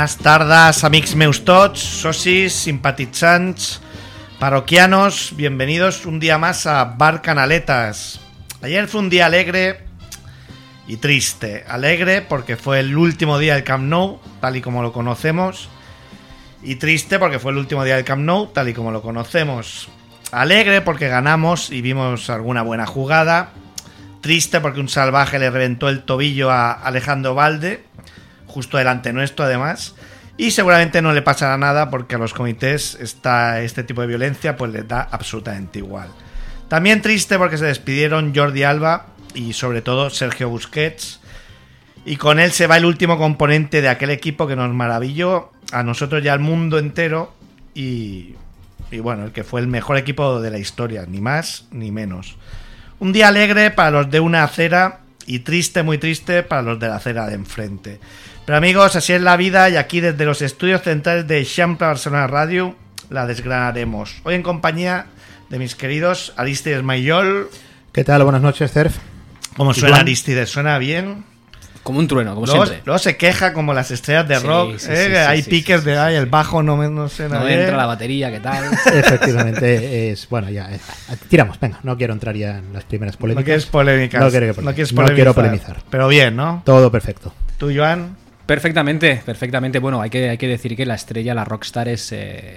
Buenas tardes, amics meus tots, socis, simpatitzants, parroquianos, bienvenidos un día más a Bar Canaletas. Ayer fue un día alegre y triste. Alegre porque fue el último día del Camp Nou, tal y como lo conocemos, y triste porque fue el último día del Camp Nou, tal y como lo conocemos. Alegre porque ganamos y vimos alguna buena jugada. Triste porque un salvaje le reventó el tobillo a Alejandro Valde, justo delante nuestro además, y seguramente no le pasará nada porque a los comités este tipo de violencia pues les da absolutamente igual. También triste porque se despidieron Jordi Alba y sobre todo Sergio Busquets, y con él se va el último componente de aquel equipo que nos maravilló a nosotros y al mundo entero, y bueno, el que fue el mejor equipo de la historia, ni más ni menos. Un día alegre para los de una acera y triste, muy triste para los de la acera de enfrente. Pero amigos, así es la vida, y aquí desde los estudios centrales de Eixample Barcelona Radio la desgranaremos. Hoy en compañía de mis queridos Aristides Mayol. ¿Qué tal? Buenas noches, Cerf. ¿Cómo suena Aristides? ¿Suena bien? Como un trueno, como luego, siempre. Luego se queja como las estrellas de rock. Hay piques de el bajo no suena no bien. entra la batería, ¿qué tal? Efectivamente, es bueno, ya. Tiramos, venga, no quiero entrar ya en las primeras polémicas. No quieres polémicas. No quiero polemizar. Pero bien, ¿no? Todo perfecto. ¿Tú, Joan? Perfectamente. Bueno, hay que decir que la estrella, la rockstar es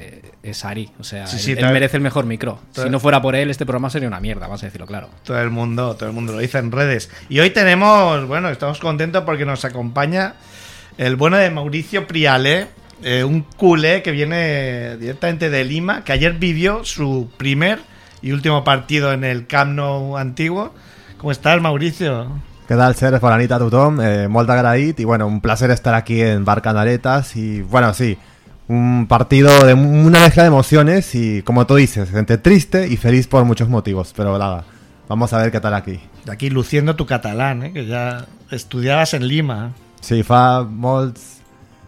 Ari. O sea, él merece el mejor micro. Si no fuera por él, este programa sería una mierda, vamos a decirlo claro. Todo el mundo lo dice en redes. Y hoy tenemos, estamos contentos porque nos acompaña el bueno de Mauricio Priale, un culé que viene directamente de Lima, que ayer vivió su primer y último partido en el Camp Nou antiguo. ¿Cómo estás, Mauricio? Què tal, Serf? Bona nit a tothom, molt agraït, y bueno, un placer estar aquí en Bar Canaletas, y bueno, sí, un partido de una mezcla de emociones y, como tú dices, entre triste y feliz por muchos motivos, pero nada, vamos a ver qué tal aquí. Aquí luciendo tu catalán, que ya estudiabas en Lima. Sí, fa molts,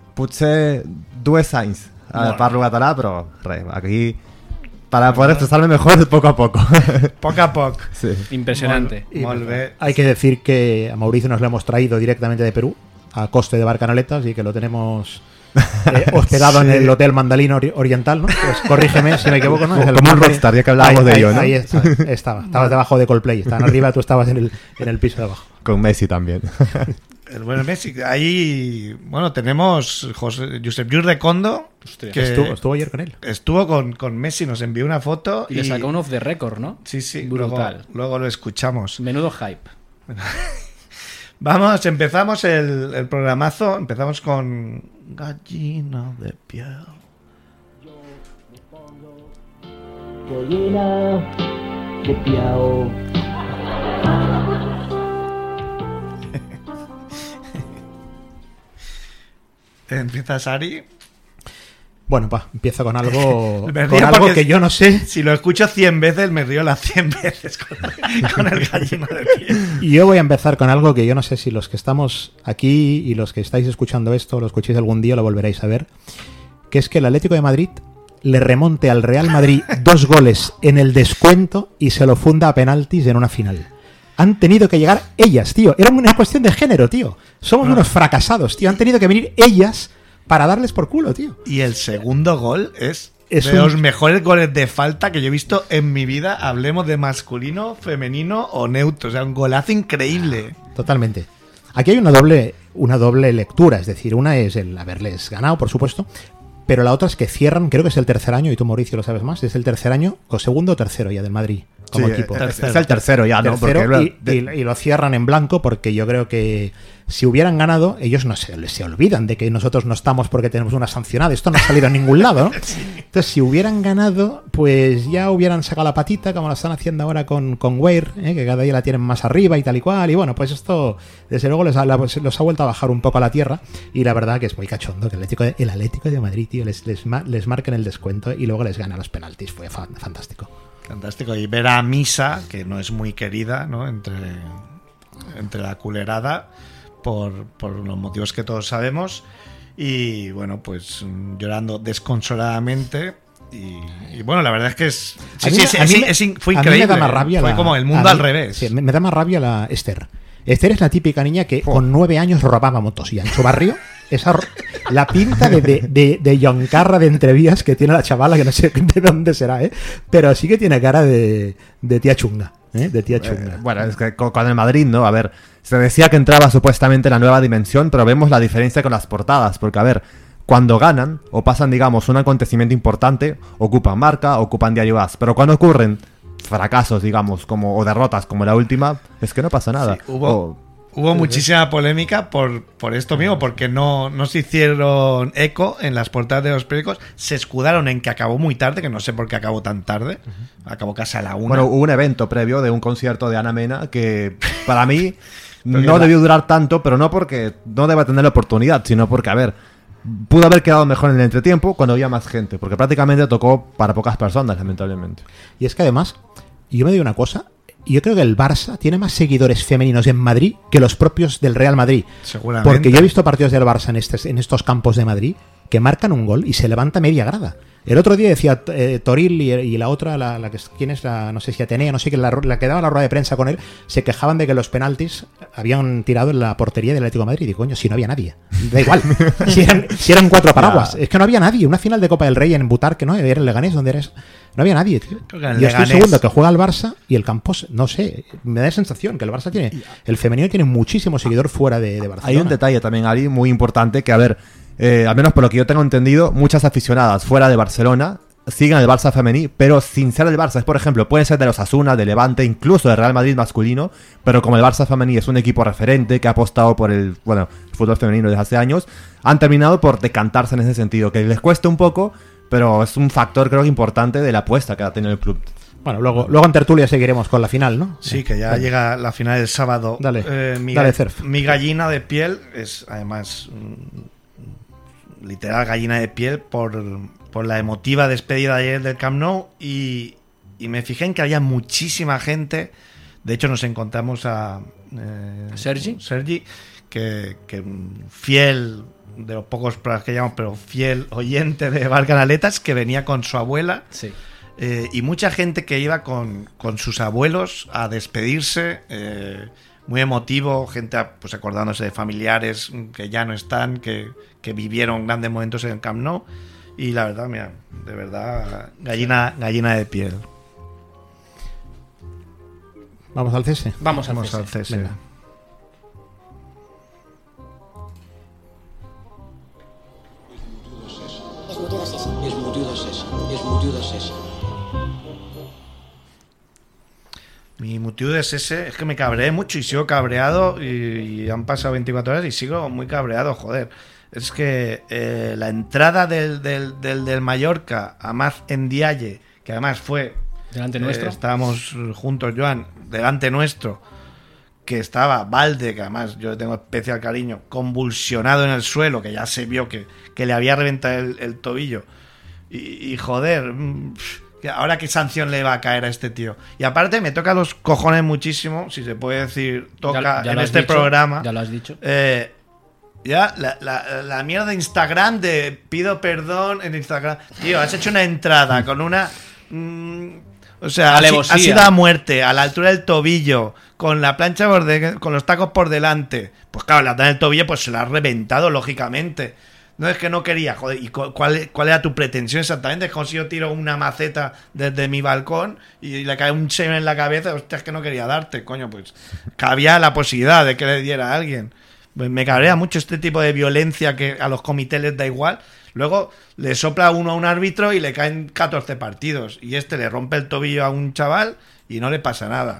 potser 2 anys parlo català, però res, aquí... Para poder expresarme mejor poco a poco. Poco a poco. Sí. Impresionante. Hay que decir que a Mauricio nos lo hemos traído directamente de Perú, a coste de Bar Canaletas, y que lo tenemos hospedado en el Hotel Mandalín Oriental, ¿no? Pues corrígeme si me equivoco, ¿no? Como un rockstar, ya que hablábamos de ello, ¿no? Ahí estabas debajo de Coldplay. Estaban arriba, tú estabas en el piso de abajo. Con Messi también. El buen Messi. Ahí, tenemos Josep Lluís Recondo, que estuvo ayer con él. Estuvo con Messi, nos envió una foto. Y le sacó un off the record, ¿no? Sí. Brutal. Luego lo escuchamos. Menudo hype. Vamos, empezamos el programazo. Empezamos con Gallina de piel. Yo me pongo gallina de piel. ¿Empiezas, Ari? Bueno, empiezo con algo que yo no sé. Si lo escucho 100 veces, me río las 100 veces con el gallino de piel. Y yo voy a empezar con algo que yo no sé si los que estamos aquí y los que estáis escuchando esto, lo escuchéis algún día, lo volveréis a ver, que es que el Atlético de Madrid le remonte al Real Madrid 2 goles en el descuento y se lo funda a penaltis en una final. Han tenido que llegar ellas, tío. Era una cuestión de género, tío. Somos unos fracasados, tío. Han tenido que venir ellas para darles por culo, tío. Y el segundo gol es de los mejores goles de falta que yo he visto en mi vida. Hablemos de masculino, femenino o neutro. O sea, un golazo increíble. Totalmente. Aquí hay una doble lectura. Es decir, una es el haberles ganado, por supuesto, pero la otra es que cierran, creo que es el tercer año, y tú, Mauricio, lo sabes más, es el tercer año, o segundo o tercero ya del Madrid como equipo. Es el tercero ya, ¿no? Y lo cierran en blanco porque yo creo que si hubieran ganado, ellos no se olvidan de que nosotros no estamos porque tenemos una sancionada. Esto no ha salido a ningún lado, ¿no? Sí. Entonces, si hubieran ganado, pues ya hubieran sacado la patita, como lo están haciendo ahora con Weir, que cada día la tienen más arriba y tal y cual. Y bueno, pues esto, desde luego, los ha vuelto a bajar un poco a la tierra. Y la verdad que es muy cachondo que el Atlético de Madrid, tío, les marquen el descuento y luego les gana los penaltis. Fue fantástico. Fantástico. Y ver a Misa, que no es muy querida, ¿no? Entre la culerada, por los motivos que todos sabemos. Y bueno, pues llorando desconsoladamente. Y bueno, la verdad es que fue increíble. A mí me da más rabia fue como el mundo al revés. Sí, me da más rabia la Esther. Esther es la típica niña que con 9 años robaba motos ya en su barrio. la pinta de Yoncarra de Entrevías que tiene la chavala, que no sé de dónde será, pero sí que tiene cara de tía chunga. De tía chunga. Bueno, es que con el Madrid, ¿no? A ver, se decía que entraba supuestamente la nueva dimensión, pero vemos la diferencia con las portadas, porque a ver, cuando ganan o pasan, digamos, un acontecimiento importante, ocupan marca, ocupan diario As, pero cuando ocurren fracasos, digamos, o derrotas como la última, es que no pasa nada. Sí, hubo muchísima polémica por esto mismo, porque no se hicieron eco en las portadas de los periódicos, se escudaron en que acabó muy tarde, que no sé por qué acabó tan tarde, acabó casi a la 1. Bueno, hubo un evento previo de un concierto de Ana Mena que para mí no debió durar tanto, pero no porque no deba tener la oportunidad, sino porque, a ver, pudo haber quedado mejor en el entretiempo cuando había más gente, porque prácticamente tocó para pocas personas, lamentablemente. Y es que además, yo me digo una cosa, yo creo que el Barça tiene más seguidores femeninos en Madrid que los propios del Real Madrid. Seguramente. Porque yo he visto partidos del Barça en estos campos de Madrid que marcan un gol y se levanta media grada. El otro día decía Toril y la otra, ¿quién es? No sé si Atenea, no sé, que la que daba la rueda de prensa con él, se quejaban de que los penaltis habían tirado en la portería del Atlético de Madrid. Y digo, coño, si no había nadie. Da igual. si eran 4 paraguas. Es que no había nadie. Una final de Copa del Rey en Butarque, ¿no? Era el Leganés, donde eres. No había nadie, tío. Yo estoy segundo que juega al Barça y el Campos, no sé, me da la sensación que el Barça tiene, el femenino tiene muchísimo seguidor fuera de Barcelona. Hay un detalle también, Ari, muy importante, que a ver, al menos por lo que yo tengo entendido, muchas aficionadas fuera de Barcelona siguen el Barça femení, pero sin ser del Barça. Es, por ejemplo, puede ser de los Osasuna, de Levante, incluso de Real Madrid masculino, pero como el Barça femení es un equipo referente que ha apostado por el fútbol femenino desde hace años, han terminado por decantarse en ese sentido, que les cuesta un poco, pero es un factor, creo que importante de la apuesta que ha tenido el club. Bueno, luego en tertulia seguiremos con la final, ¿no? Sí, que ya llega la final el sábado. Dale, Cerf. Mi gallina de piel es, además, literal gallina de piel por la emotiva despedida de ayer del Camp Nou y me fijé en que había muchísima gente. De hecho, nos encontramos a Sergi, que fiel, de los pocos programas que llamamos, pero fiel oyente de Barcanaletas, que venía con su abuela. Sí. Y mucha gente que iba con sus abuelos a despedirse, muy emotivo, gente pues acordándose de familiares que ya no están, que vivieron grandes momentos en el Camp Nou. Y la verdad, mira, de verdad, gallina de piel. ¿Vamos al cese? Vamos al cese. Venga. Mi motivo es ese, es que me cabreé mucho y sigo cabreado y han pasado 24 horas y sigo muy cabreado, joder. Es que la entrada del Mallorca a Maz Ndiaye, que además fue delante nuestro, estábamos juntos, Joan, delante nuestro, que estaba Valde, que además yo le tengo especial cariño, convulsionado en el suelo, que ya se vio que le había reventado el tobillo y joder, ahora qué sanción le va a caer a este tío. Y aparte me toca los cojones muchísimo, si se puede decir, toca ya en este programa. Ya lo has dicho. Ya, la mierda de Instagram de pido perdón en Instagram. Tío, has hecho una entrada con una... o sea, ha sido a muerte, a la altura del tobillo, con la plancha con los tacos por delante. Pues claro, la altura del tobillo pues se la ha reventado, lógicamente. No es que no quería, joder. ¿Y cuál era tu pretensión exactamente? Es como si yo tiro una maceta desde mi balcón y le cae un semen en la cabeza. Hostia, es que no quería darte, coño. Pues cabía la posibilidad de que le diera a alguien. Me cabrea mucho este tipo de violencia que a los comités les da igual. Luego le sopla uno a un árbitro y le caen 14 partidos. Y este le rompe el tobillo a un chaval y no le pasa nada.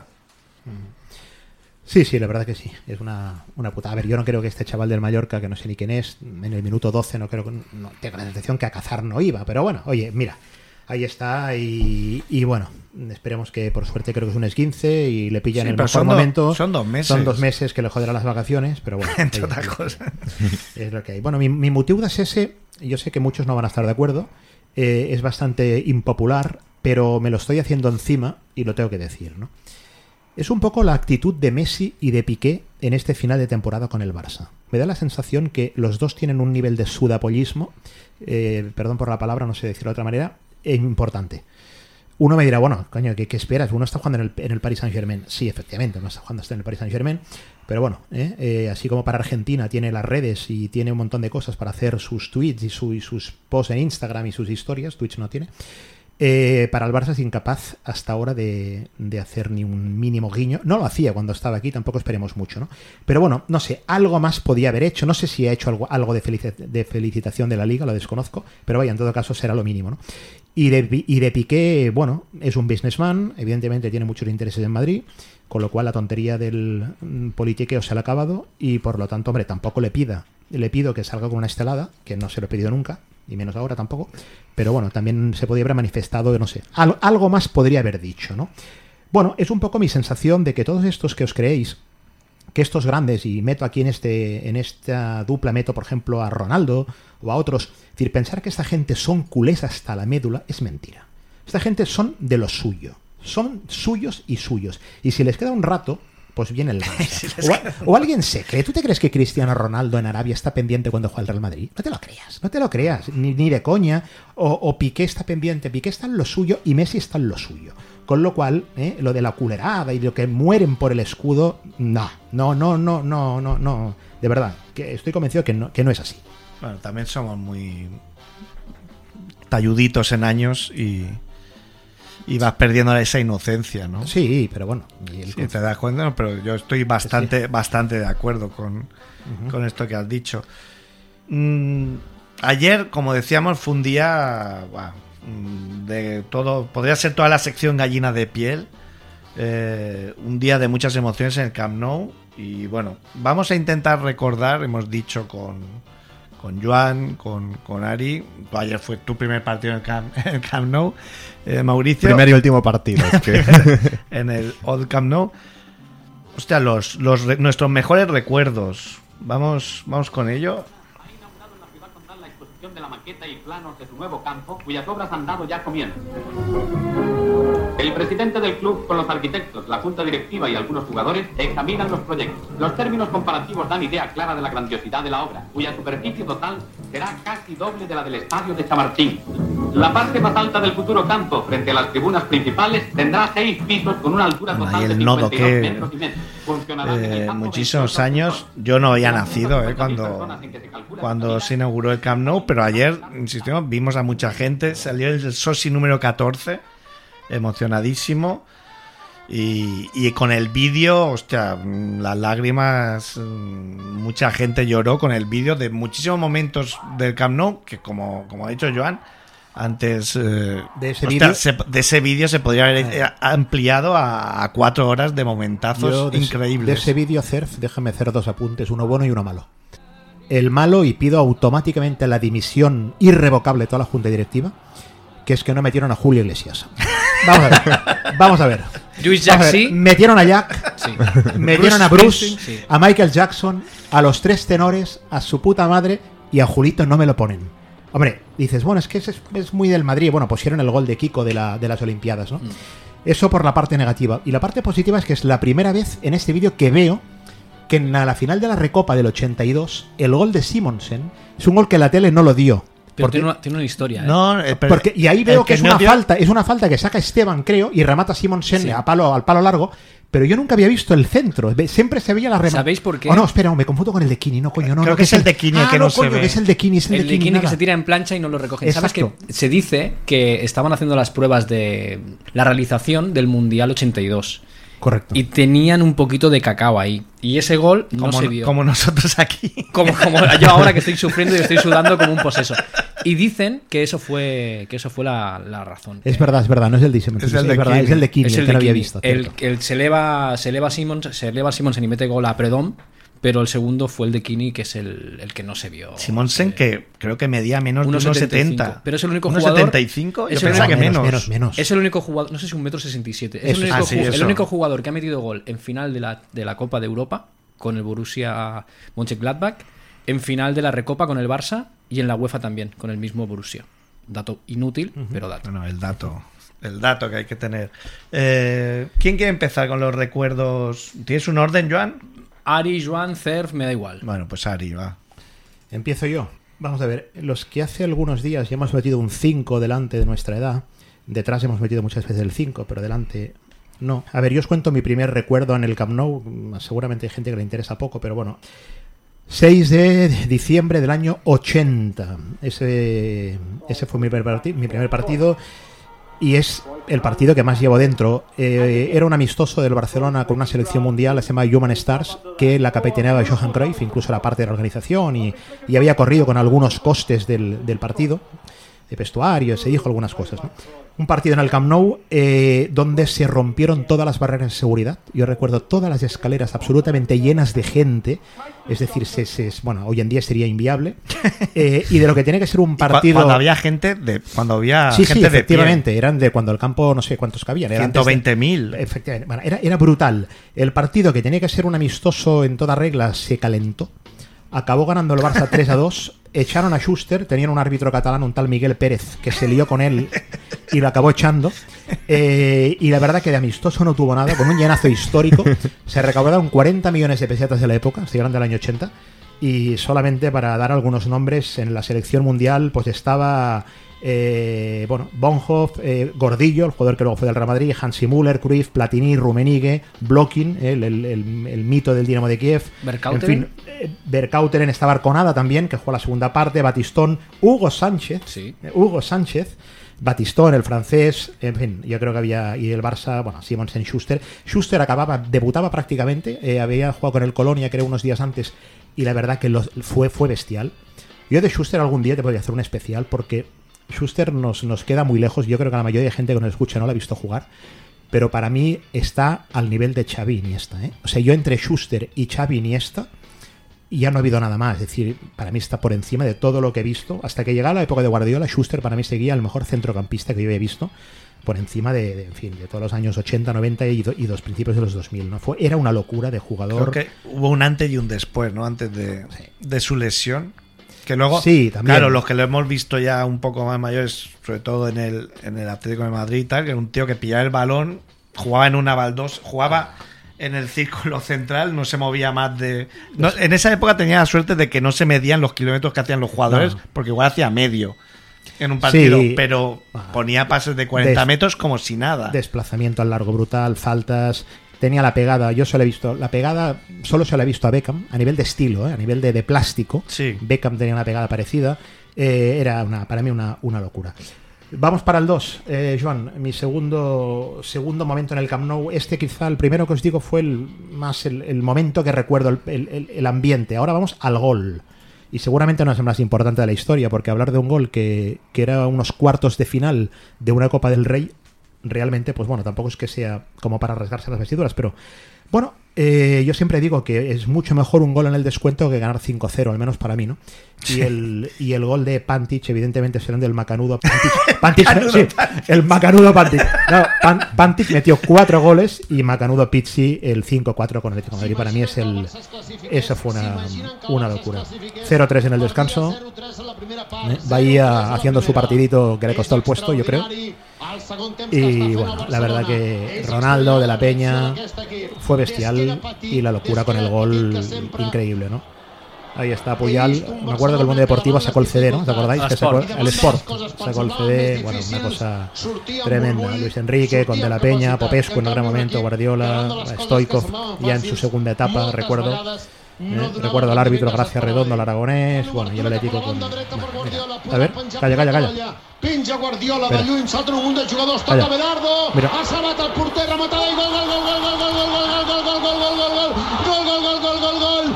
Sí, la verdad que sí. Es una puta. A ver, yo no creo que este chaval del Mallorca, que no sé ni quién es, en el minuto 12 no creo que no tenga la sensación que a cazar no iba. Pero bueno, oye, mira, ahí está y bueno, esperemos que por suerte creo que es un esguince y le pillan en el mejor momento. Son 2 meses. Son 2 meses que le joderá las vacaciones, pero bueno. Entre otras cosas. Es lo que hay. Bueno, mi motivo es ese. Yo sé que muchos no van a estar de acuerdo. Es bastante impopular, pero me lo estoy haciendo encima y lo tengo que decir, ¿no? Es un poco la actitud de Messi y de Piqué en este final de temporada con el Barça. Me da la sensación que los dos tienen un nivel de sudapollismo, perdón por la palabra, no sé decirlo de otra manera, importante. Uno me dirá, bueno, coño, ¿qué esperas? Uno está jugando en el Paris Saint-Germain. Sí, efectivamente, uno está jugando en el Paris Saint-Germain. Pero bueno, así como para Argentina tiene las redes y tiene un montón de cosas para hacer sus tweets y sus posts en Instagram y sus historias, Twitch no tiene. Para el Barça es incapaz hasta ahora de hacer ni un mínimo guiño. No lo hacía cuando estaba aquí, tampoco esperemos mucho, ¿no? Pero bueno, no sé, algo más podía haber hecho. No sé si ha hecho algo de felicitación de la Liga, lo desconozco. Pero vaya, en todo caso será lo mínimo, ¿no? Y de Piqué, bueno, es un businessman, evidentemente tiene muchos intereses en Madrid, con lo cual la tontería del politiqueo se le ha acabado y por lo tanto, hombre, tampoco le pido que salga con una estelada, que no se lo he pedido nunca, y menos ahora tampoco, pero bueno, también se podría haber manifestado, no sé, algo más podría haber dicho, ¿no? Bueno, es un poco mi sensación de que todos estos que os creéis, que estos grandes, y meto aquí en esta dupla, meto por ejemplo a Ronaldo o a otros, es decir, pensar que esta gente son culés hasta la médula es mentira. Esta gente son de lo suyo, son suyos y suyos, y si les queda un rato, pues viene el Barça. O alguien se cree. ¿Tú te crees que Cristiano Ronaldo en Arabia está pendiente cuando juega el Real Madrid? No te lo creas, ni de coña. O Piqué está pendiente, Piqué está en lo suyo y Messi está en lo suyo. Con lo cual, lo de la culerada y lo que mueren por el escudo, no. De verdad, que estoy convencido que no es así. Bueno, también somos muy talluditos en años y vas perdiendo esa inocencia, ¿no? Sí, pero bueno. Sí, te das cuenta, ¿no? Pero yo estoy bastante de acuerdo con esto que has dicho. Ayer, como decíamos, fue un día de todo. Podría ser toda la sección gallina de piel. Un día de muchas emociones en el Camp Nou. Y bueno, vamos a intentar recordar, hemos dicho con Joan, con Ari. Ayer fue tu primer partido en el Camp Nou, Mauricio. Primer y último partido. Es que... en el Old Camp Nou. Hostia, nuestros mejores recuerdos. Vamos con ello. Ha inaugurado en la ciudad condal la exposición de la maqueta y planos de su nuevo campo, cuyas obras han dado ya comienzo. El presidente del club, con los arquitectos, la junta directiva y algunos jugadores, examinan los proyectos. Los términos comparativos dan idea clara de la grandiosidad de la obra, cuya superficie total será casi doble de la del estadio de Chamartín. La parte más alta del futuro campo, frente a las tribunas principales, tendrá 6 pisos con una altura total de 52 metros y medio. Funcionará muchísimos años. Yo no había nacido cuando se inauguró el Camp Nou, pero ayer, insistimos, vimos a mucha gente. Salió el soci número 14, emocionadísimo. Y con el vídeo, hostia, las lágrimas, mucha gente lloró con el vídeo de muchísimos momentos del Camp Nou, que como ha dicho Joan, antes de ese vídeo se podría haber ampliado a 4 horas de momentazos increíbles. De ese vídeo, Cerf, déjame hacer 2 apuntes, uno bueno y uno malo. El malo, y pido automáticamente la dimisión irrevocable de toda la junta directiva, que es que no metieron a Julio Iglesias. Vamos a ver. Luis Jack sí. Metieron a Jack, sí. Metieron a Bruce, sí. A Michael Jackson, a los 3 tenores, a su puta madre, y a Julito no me lo ponen. Hombre, dices, bueno, es que es muy del Madrid. Bueno, pusieron el gol de Kiko de las Olimpiadas, ¿no? Eso por la parte negativa. Y la parte positiva es que es la primera vez en este vídeo que veo que en la final de la Recopa del 82, el gol de Simonsen es un gol que la tele no lo dio. Pero tiene una historia, ¿eh? No, porque, y ahí veo que es una falta. Es una falta que saca Esteban, creo, y remata Simonsen al palo largo. Pero yo nunca había visto el centro. Siempre se veía la remata. ¿Sabéis por qué? Oh, no, espera, me confundo con el de Kini. No, coño, no. Creo que es el de Kini que no se ve. Que es el de Kini. El de Kini que se tira en plancha y no lo recogen. ¿Sabes que se dice que estaban haciendo las pruebas de la realización del Mundial 82? Correcto. Y tenían un poquito de cacao ahí. Y ese gol no se vio. Como nosotros aquí. Como yo ahora que estoy sufriendo y estoy sudando como un poseso. Y dicen que eso fue la razón. Es verdad, no es el de Simonsen. Es el de Kini, que no había visto. Se eleva Simonsen y mete gol a Predom, pero el segundo fue el de Kini, que es el que no se vio. Simonsen, que creo que medía menos de 1,70. Pero es el único jugador. 1,75. Yo pensaba que menos. Es el único jugador, no sé si 1,67 m. Es el único jugador que ha metido gol en final de la Copa de Europa con el Borussia Mönchengladbach, en final de la Recopa con el Barça y en la UEFA también con el mismo Borussia. Dato inútil, pero dato. Bueno, el dato que hay que tener. ¿Quién quiere empezar con los recuerdos? ¿Tienes un orden, Joan? Ari, Joan, Cerf, me da igual. Bueno, pues Ari, va. Empiezo yo. Vamos a ver, los que hace algunos días ya hemos metido un 5 delante de nuestra edad, Detrás hemos metido muchas veces el 5, pero delante no. A ver, yo os cuento mi primer recuerdo en el Camp Nou. Seguramente hay gente que le interesa poco, pero bueno. 6 de diciembre del año 80. Ese fue mi primer partido. Y es el partido que más llevo dentro. Era un amistoso del Barcelona con una selección mundial, se llama Human Stars, que la capitaneaba Johan Cruyff, incluso era parte de la organización y había corrido con algunos costes del partido, de vestuario, se dijo algunas cosas, ¿no? Un partido en el Camp Nou donde se rompieron todas las barreras de seguridad. Yo recuerdo todas las escaleras absolutamente llenas de gente. Es decir, bueno, hoy en día sería inviable. Y de lo que tiene que ser un partido... Cuando había gente de... Cuando había sí, gente sí, efectivamente. De pie. Eran de cuando el campo, no sé cuántos cabían. 120.000. Efectivamente. Bueno, era brutal. El partido, que tenía que ser un amistoso en toda regla, se calentó. Acabó ganando el Barça 3-2. Echaron a Schuster, tenían un árbitro catalán, un tal Miguel Pérez, que se lió con él y lo acabó echando. Y la verdad que de amistoso no tuvo nada, con un llenazo histórico. Se recaudaron 40 millones de pesetas de la época, estoy hablando del año 80. Y solamente para dar algunos nombres, en la selección mundial pues estaba Bonhoff, Gordillo, el jugador que luego fue del Real Madrid, Hansi Müller, Cruyff, Platini, Rummenigge, Blokin, el mito del Dinamo de Kiev. Vercauteren. En fin, Vercauteren estaba Arconada también, que jugó la segunda parte, Batistón, Hugo Sánchez, Batistón, el francés, en fin, yo creo que había, y el Barça, bueno, Simonsen, Schuster. Schuster debutaba prácticamente, había jugado con el Colonia, creo, unos días antes, y la verdad que fue bestial. Yo de Schuster algún día te podría hacer un especial, porque Schuster nos queda muy lejos. Yo creo que la mayoría de gente que nos escucha no la ha visto jugar, pero para mí está al nivel de Xavi Iniesta, ¿eh? O sea, yo entre Schuster y Xavi Iniesta ya no ha habido nada más. Es decir, para mí está por encima de todo lo que he visto. Hasta que llegara la época de Guardiola, Schuster para mí seguía el mejor centrocampista que yo he visto, por encima de todos los años 80, 90 y los principios de los 2000, ¿no? Era una locura de jugador. Creo que hubo un antes y un después, ¿no? Antes de su lesión. Que luego, sí, también. Claro, los que lo hemos visto ya un poco más mayores, sobre todo en el Atlético de Madrid y tal, que era un tío que pillaba el balón, jugaba en una baldosa, jugaba en el círculo central, no se movía más de... No, en esa época tenía la suerte de que no se medían los kilómetros que hacían los jugadores, porque igual hacía medio en un partido, sí, pero ponía pases de 40 metros como si nada. Desplazamiento al largo brutal, faltas... Tenía la pegada, yo solo he visto la pegada, solo se la he visto a Beckham a nivel de estilo, a nivel de plástico. Sí. Beckham tenía una pegada parecida. Era para mí una locura. Vamos para el 2, Joan. Mi segundo momento en el Camp Nou. Quizá el primero que os digo fue el momento que recuerdo, el ambiente. Ahora vamos al gol. Y seguramente no es el más importante de la historia, porque hablar de un gol que era unos cuartos de final de una Copa del Rey, realmente, pues bueno, tampoco es que sea como para rasgarse las vestiduras, pero bueno, yo siempre digo que es mucho mejor un gol en el descuento que ganar 5-0, al menos para mí, ¿no? Y el gol de Pantic, evidentemente, será del macanudo Pantic. El macanudo Pantic. No, Pantic metió 4 goles y macanudo Pizzi el 5-4 con el Atlético de Madrid. Para mí eso fue una locura. 0-3 en el descanso. Bahía haciendo su partidito que le costó el puesto, yo creo. Y bueno, la verdad que Ronaldo de la Peña fue bestial y la locura con el gol increíble, ¿no? Ahí está Puyal. Me acuerdo que el Mundo Deportivo sacó el CD, ¿no? ¿Os acordáis? El Sport sacó el CD. Bueno, una cosa tremenda. Luis Enrique con De la Peña, Popescu en un gran momento, Guardiola, Stoichkov ya en su segunda etapa, recuerdo. Recuerdo al árbitro Gracia Redondo, al aragonès, bueno, y el Atlético con... A ver, calla. Penja Guardiola de lluny, salten un munt de jugadors, toca Belardo, ha salvat el porter, rematada i gol,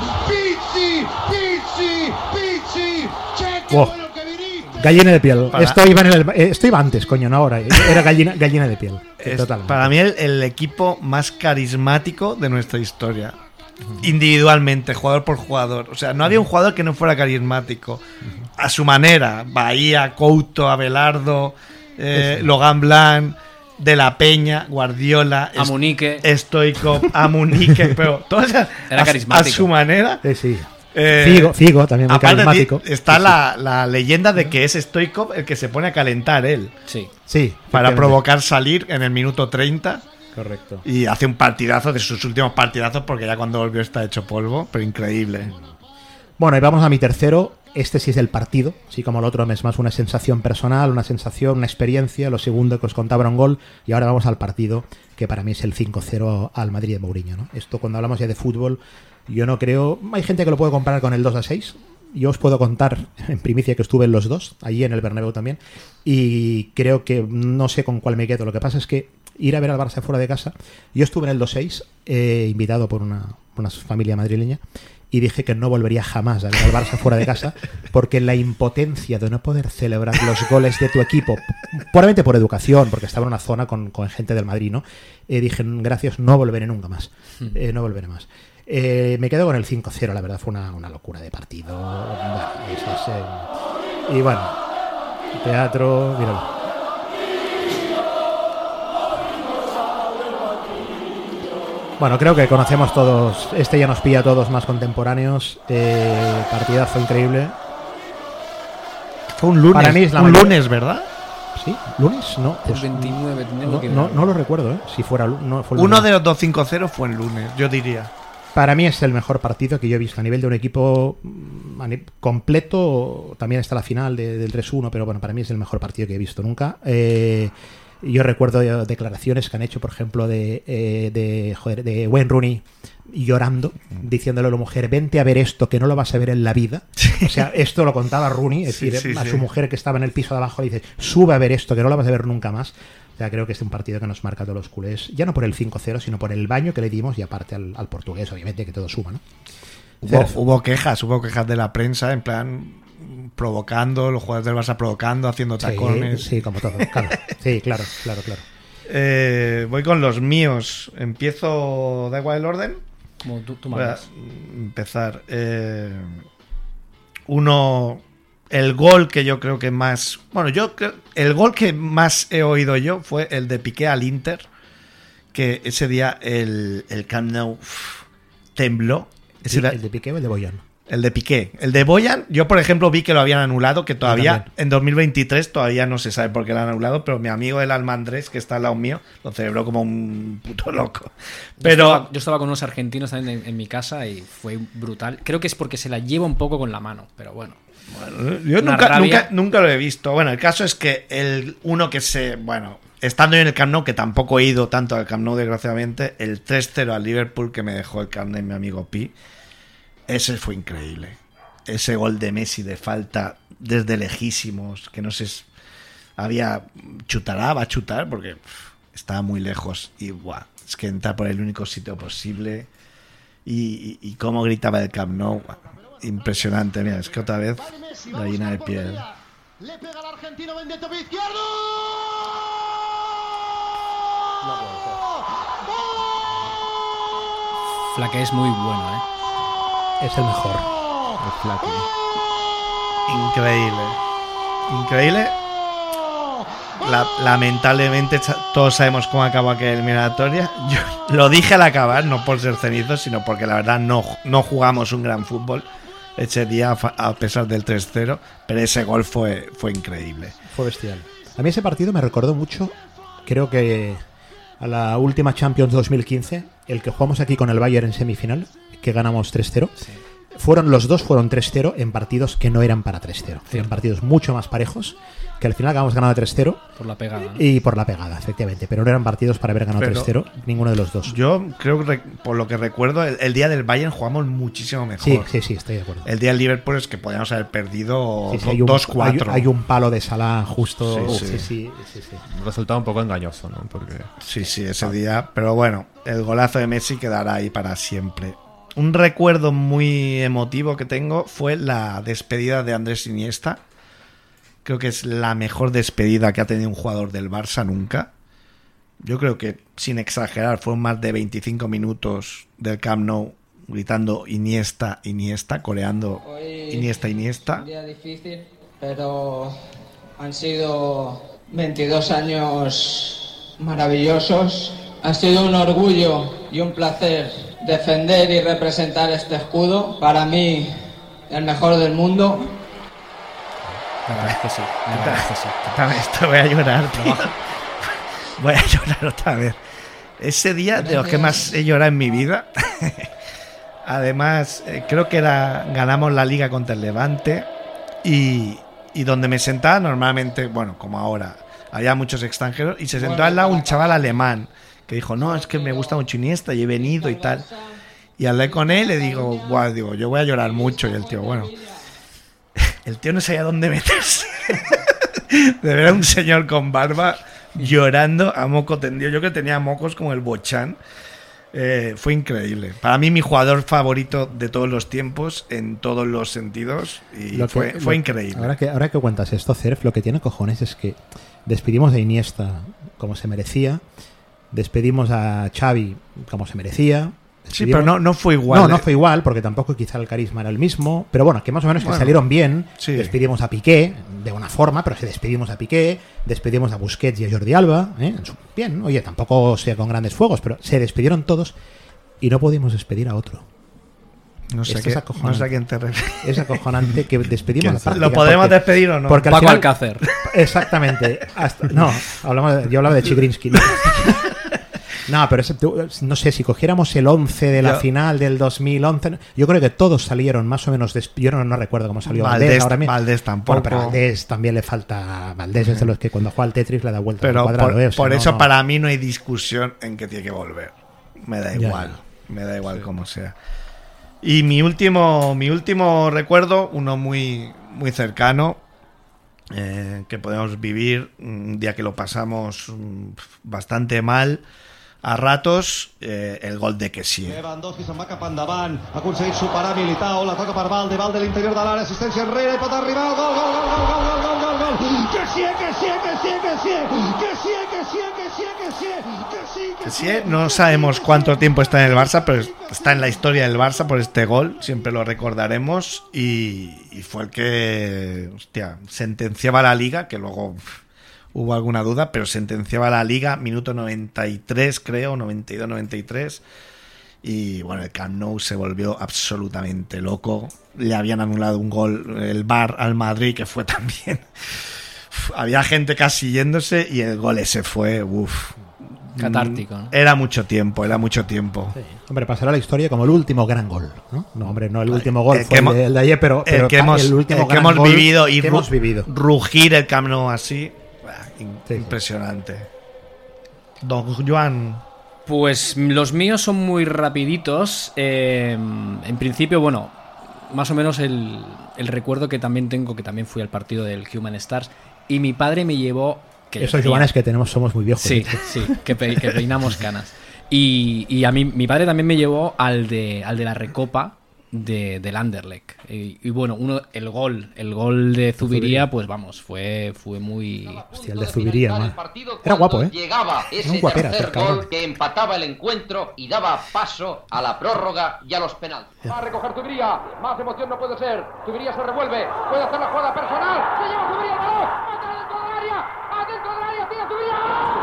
Pizzi, Checo, gallina de piel. Esto iba antes, coño, no ahora. Era gallina de piel. Para mí el equipo más carismático de nuestra historia. Individualmente, jugador por jugador. O sea, no había un jugador que no fuera carismático. A su manera. Bahía, Couto, Abelardo, Logan Blanc, De la Peña, Guardiola, Amunique, Stoichkov, Amunique, pero todos era carismático. A su manera. Sí. Figo también muy carismático. Está la leyenda de que es Stoichkov el que se pone a calentar él. Sí. Para provocar salir en el minuto 30. Correcto. Y hace un partidazo de sus últimos partidazos, porque ya cuando volvió está hecho polvo, pero increíble. Bueno, y vamos a mi tercero. Este sí es el partido, sí, como el otro es más una sensación personal, una sensación, una experiencia. Lo segundo que os contaba era un gol. Y ahora vamos al partido, que para mí es el 5-0 al Madrid de Mourinho, ¿no? Esto, cuando hablamos ya de fútbol, yo no creo... Hay gente que lo puede comparar con el 2-6. Yo os puedo contar en primicia que estuve en los dos, allí en el Bernabéu también, y creo que no sé con cuál me quedo. Lo que pasa es que ir a ver al Barça fuera de casa, yo estuve en el 2-6, invitado por una familia madrileña, y dije que no volvería jamás a ver al Barça fuera de casa, porque la impotencia de no poder celebrar los goles de tu equipo, puramente por educación, porque estaba en una zona con gente del Madrid, ¿no? Dije, gracias, no volveré nunca más. No volveré más. Me quedo con el 5-0, la verdad fue una locura de partido. Y bueno, teatro, míralo. Bueno, creo que conocemos todos, este ya nos pilla a todos más contemporáneos. Partidazo increíble. Fue un lunes, para mí es lunes, ¿verdad? ¿Sí? ¿Lunes? No. Pues 29, no lo recuerdo, ¿eh? Si fuera no fue uno de los 2-5-0 fue el lunes, yo diría. Para mí es el mejor partido que yo he visto a nivel de un equipo completo. También está la final del 3-1, pero bueno, para mí es el mejor partido que he visto nunca. Yo recuerdo declaraciones que han hecho, por ejemplo, de Wayne Rooney llorando, diciéndole a la mujer, vente a ver esto, que no lo vas a ver en la vida. O sea, esto lo contaba Rooney, es decir, a su mujer que estaba en el piso de abajo, le dice, sube a ver esto, que no lo vas a ver nunca más. O sea, creo que es un partido que nos marca a todos los culés, ya no por el 5-0, sino por el baño que le dimos, y aparte al portugués, obviamente, que todo suma, ¿no? Hubo quejas de la prensa, en plan, provocando, los jugadores del Barça provocando, haciendo tacones. Sí, como todo, claro. Sí, claro. Voy con los míos. Empiezo, ¿da igual el orden? Como tú voy a empezar. El gol que yo creo que más... Bueno, el gol que más he oído yo fue el de Piqué al Inter, que ese día el Camp Nou tembló. ¿El de Piqué o el de Boyan? El de Piqué. El de Boyan, yo por ejemplo vi que lo habían anulado, que todavía en 2023 todavía no se sabe por qué lo han anulado, pero mi amigo el Alma Andrés, que está al lado mío, lo celebró como un puto loco. Pero yo estaba con unos argentinos también en mi casa y fue brutal. Creo que es porque se la lleva un poco con la mano, pero bueno. Yo nunca lo he visto. Bueno, el caso es que estando en el Camp Nou, que tampoco he ido tanto al Camp Nou desgraciadamente, el 3-0 al Liverpool que me dejó el carnet mi amigo Pi, ese fue increíble. Ese gol de Messi de falta desde lejísimos, que no sé, va a chutar porque estaba muy lejos y es que entra por el único sitio posible y cómo gritaba el Camp Nou, impresionante. Mira, es que otra vez gallina de piel. Le pega al argentino, vende tope izquierdo. Flaque es muy bueno, ¿eh? Es el mejor. El Flaque. Increíble. Lamentablemente todos sabemos cómo acabó aquella eliminatoria. Yo lo dije al acabar, no por ser cenizos, sino porque la verdad no jugamos un gran fútbol ese día a pesar del 3-0, pero ese gol fue increíble. Fue bestial. A mí ese partido me recordó mucho, creo que a la última Champions 2015, el que jugamos aquí con el Bayern en semifinal, que ganamos 3-0. Sí. Los dos fueron 3-0 en partidos que no eran para 3-0. Eran partidos mucho más parejos, que al final acabamos ganando 3-0. Por la pegada, ¿no? Y por la pegada, efectivamente. Pero no eran partidos para haber ganado 3-0, ninguno de los dos. Yo creo que, por lo que recuerdo, el día del Bayern jugamos muchísimo mejor. Sí, estoy de acuerdo. El día del Liverpool es que podíamos haber perdido 2-4. Hay un palo de Salah justo. Sí. Un resultado un poco engañoso, ¿no? Porque... Sí, ese día. Pero bueno, el golazo de Messi quedará ahí para siempre. Un recuerdo muy emotivo que tengo fue la despedida de Andrés Iniesta. Creo que es la mejor despedida que ha tenido un jugador del Barça nunca. Yo creo que, sin exagerar, fueron más de 25 minutos del Camp Nou gritando Iniesta, coreando Iniesta. Un día difícil, pero han sido 22 años maravillosos. Ha sido un orgullo y un placer defender y representar este escudo. Para mí, el mejor del mundo. La verdad es que sí. Esto voy a llorar, tío. Voy a llorar otra vez. Ese día de los que más he llorado en mi vida. Además, creo que ganamos la Liga contra el Levante. y donde me sentaba normalmente, bueno, como ahora, había muchos extranjeros, y se sentó al lado un chaval alemán que dijo, no, es que me gusta mucho Iniesta y he venido y tal. Y hablé con él y le digo, guau, digo, yo voy a llorar mucho. Y el tío, bueno, el tío no sabía dónde meterse. De ver a un señor con barba llorando a moco tendido. Yo que tenía mocos como el Bochan. Fue increíble. Para mí, mi jugador favorito de todos los tiempos, en todos los sentidos. Y fue increíble. Ahora que cuentas esto, Cerf, lo que tiene cojones es que despedimos a Iniesta como se merecía. Despedimos a Xavi como se merecía. Sí, pero no fue igual. No fue igual, porque tampoco quizá el carisma era el mismo. Pero bueno, que más o menos que salieron bien. Sí. Despedimos a Piqué, de una forma, pero se despedimos a Piqué. Despedimos a Busquets y a Jordi Alba. Bien, oye, tampoco sea con grandes fuegos, pero se despidieron todos y no pudimos despedir a otro. No sé a quién te refieres. Es acojonante que despedimos a la práctica. ¿Lo podemos despedir o no? Porque Paco Alcácer. Exactamente. yo hablaba de Chigrinsky. No, pero no sé, si cogiéramos el 11 de la final del 2011, yo creo que todos salieron más o menos. Yo no recuerdo cómo salió Valdés ahora mismo. Valdés tampoco. Bueno, pero Valdés también le falta. Valdés es de los que cuando juega al Tetris le da vuelta al cuadrado. Por eso, para mí no hay discusión en que tiene que volver. Me da igual. Me da igual como sea. Y mi último recuerdo, uno muy, muy cercano, que podemos vivir un día que lo pasamos bastante mal. A ratos, el gol de Kessie. Lewandowski se'n va cap endavant, ha aconseguit superar Militao, la toca per Valde a l'interior de l'àrea, assistència enrere, pot arribar, gol! Kessie, no sabemos cuánto tiempo está en el Barça, pero está en la historia del Barça por este gol, siempre lo recordaremos, y fue el que, sentenciaba la Liga, que luego hubo alguna duda, pero sentenciaba la Liga, minuto 93 creo, 92-93, y bueno, el Camp Nou se volvió absolutamente loco. Le habían anulado un gol, el VAR al Madrid, que fue también había gente casi yéndose, y el gol ese fue catártico, ¿no? Era mucho tiempo. Sí. Hombre, pasará la historia como el último gran gol, ¿no? No, hombre, no el último gol fue el de ayer, pero el que hemos gol vivido y que hemos vivido. Rugir el Camp Nou así, impresionante. Don Joan. Pues los míos son muy rapiditos. En principio, bueno, más o menos el recuerdo que también tengo, que también fui al partido del Human Stars, y mi padre me llevó... Esos Joanes que somos muy viejos. Sí, que peinamos canas. Y a mí, mi padre también me llevó al de la Recopa del Anderlecht. Y bueno, el gol de Zubiría, pues vamos, fue muy... Hostia, el de Zubiría, man. Era guapo, ¿eh? Llegaba ese tercer gol que empataba el encuentro y daba paso a la prórroga y a los penaltis. Va a recoger Zubiría, más emoción no puede ser. Zubiría se revuelve, puede hacer la jugada personal. Se lleva Zubiría, balón, mete dentro del área, tira Zubiría.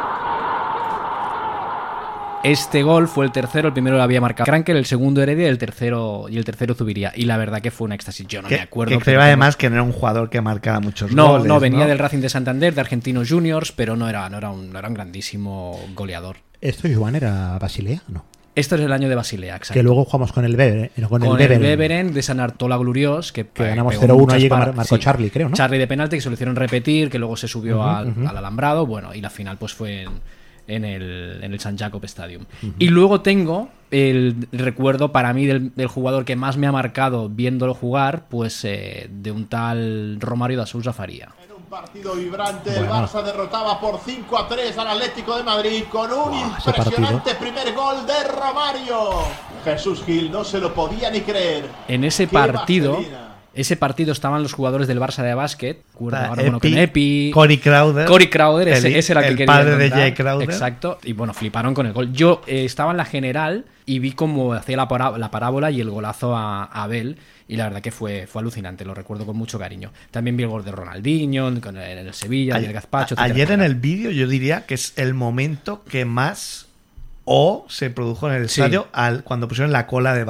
Este gol fue el tercero, el primero lo había marcado Krankel, el segundo Heredia y el tercero Zubiría. Y la verdad que fue un éxtasis, yo no me acuerdo. Que creo además que no era un jugador que marcara muchos goles. No, venía del Racing de Santander, de Argentinos Juniors, pero no era un grandísimo goleador. ¿Esto, Joan, era Basilea? No. Esto es el año de Basilea, exacto. Que luego jugamos con el Beveren. Con el Beveren de San Artola Gloriós, que ganamos 0-1 allí, que marcó Charlie, creo, ¿no? Charlie de penalti, que se lo hicieron repetir, que luego se subió al alambrado, bueno, y la final pues fue en el San Jacob Stadium. Y luego tengo el recuerdo para mí del jugador que más me ha marcado viéndolo jugar, pues de un tal Romario da Sousa Faría. Partido vibrante, el Barça derrotaba por 5-3 al Atlético de Madrid con un impresionante primer gol de Romario. Jesús Gil no se lo podía ni creer. En ese partido estaban los jugadores del Barça de básquet, con Epi, Cory Crowder, ese era el que padre quería de Jay Crowder. Exacto, y bueno, fliparon con el gol. Yo estaba en la general y vi cómo hacía la parábola y el golazo a Abel. Y la verdad que fue alucinante, lo recuerdo con mucho cariño. También vi el gol de Ronaldinho en el Sevilla, y el Gazpacho. Ayer en el vídeo yo diría que es el momento que más se produjo en el estadio cuando pusieron la cola de vaca.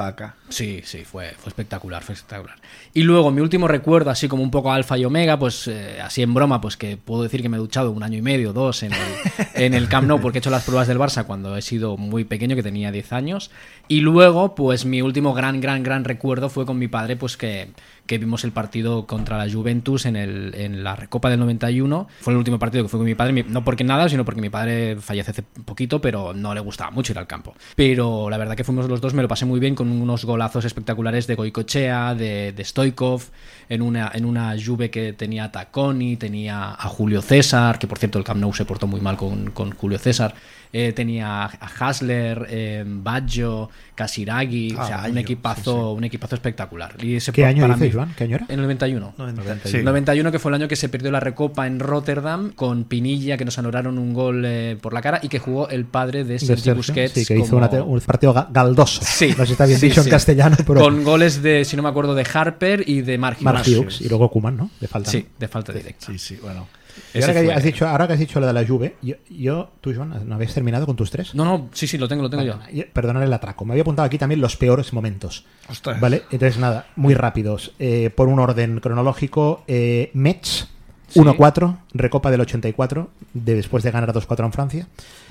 Sí, fue espectacular, Y luego mi último recuerdo, así como un poco alfa y omega, pues así en broma, pues que puedo decir que me he duchado 1 año y medio, 2 en el Camp Nou, porque he hecho las pruebas del Barça cuando he sido muy pequeño, que tenía 10 años. Y luego, pues mi último gran recuerdo fue con mi padre, pues que vimos el partido contra la Juventus en la Recopa del 91. Fue el último partido que fue con mi padre, no porque nada, sino porque mi padre fallece hace poquito, pero no le gustaba mucho ir al campo. Pero la verdad que fuimos los dos, me lo pasé muy bien con unos golazos espectaculares de Goicoechea, de Stoichkov, en una Juve que tenía a Tacconi, tenía a Julio César, que por cierto el Camp Nou se portó muy mal con Julio César. Tenía a Hasler, Baggio, Casiraghi, o sea, un equipazo espectacular. Y ese ¿Qué año dices, Joan? ¿Qué año era? En el 91. Sí. 91, que fue el año que se perdió la Recopa en Rotterdam con Pinilla, que nos anularon un gol por la cara, y que jugó el padre de Sergi Busquets. Sí, que hizo un partido galdoso. Sí. No sé si está bien dicho en castellano. Pero... Con goles de, si no me acuerdo, de Harper y de Mark Hughes. Y luego Koeman, ¿no? De falta. Sí, de falta directa. Sí, bueno. Y ahora que has dicho lo de la Juve, tú, Joan, ¿no habías terminado con tus 3? No, sí, lo tengo yo. Perdonad el atraco. Me había apuntado aquí también los peores momentos. Ostras. ¿Vale? Entonces, nada, muy rápidos. Por un orden cronológico, Metz, 1-4, Recopa del 84, después de ganar 2-4 en Francia.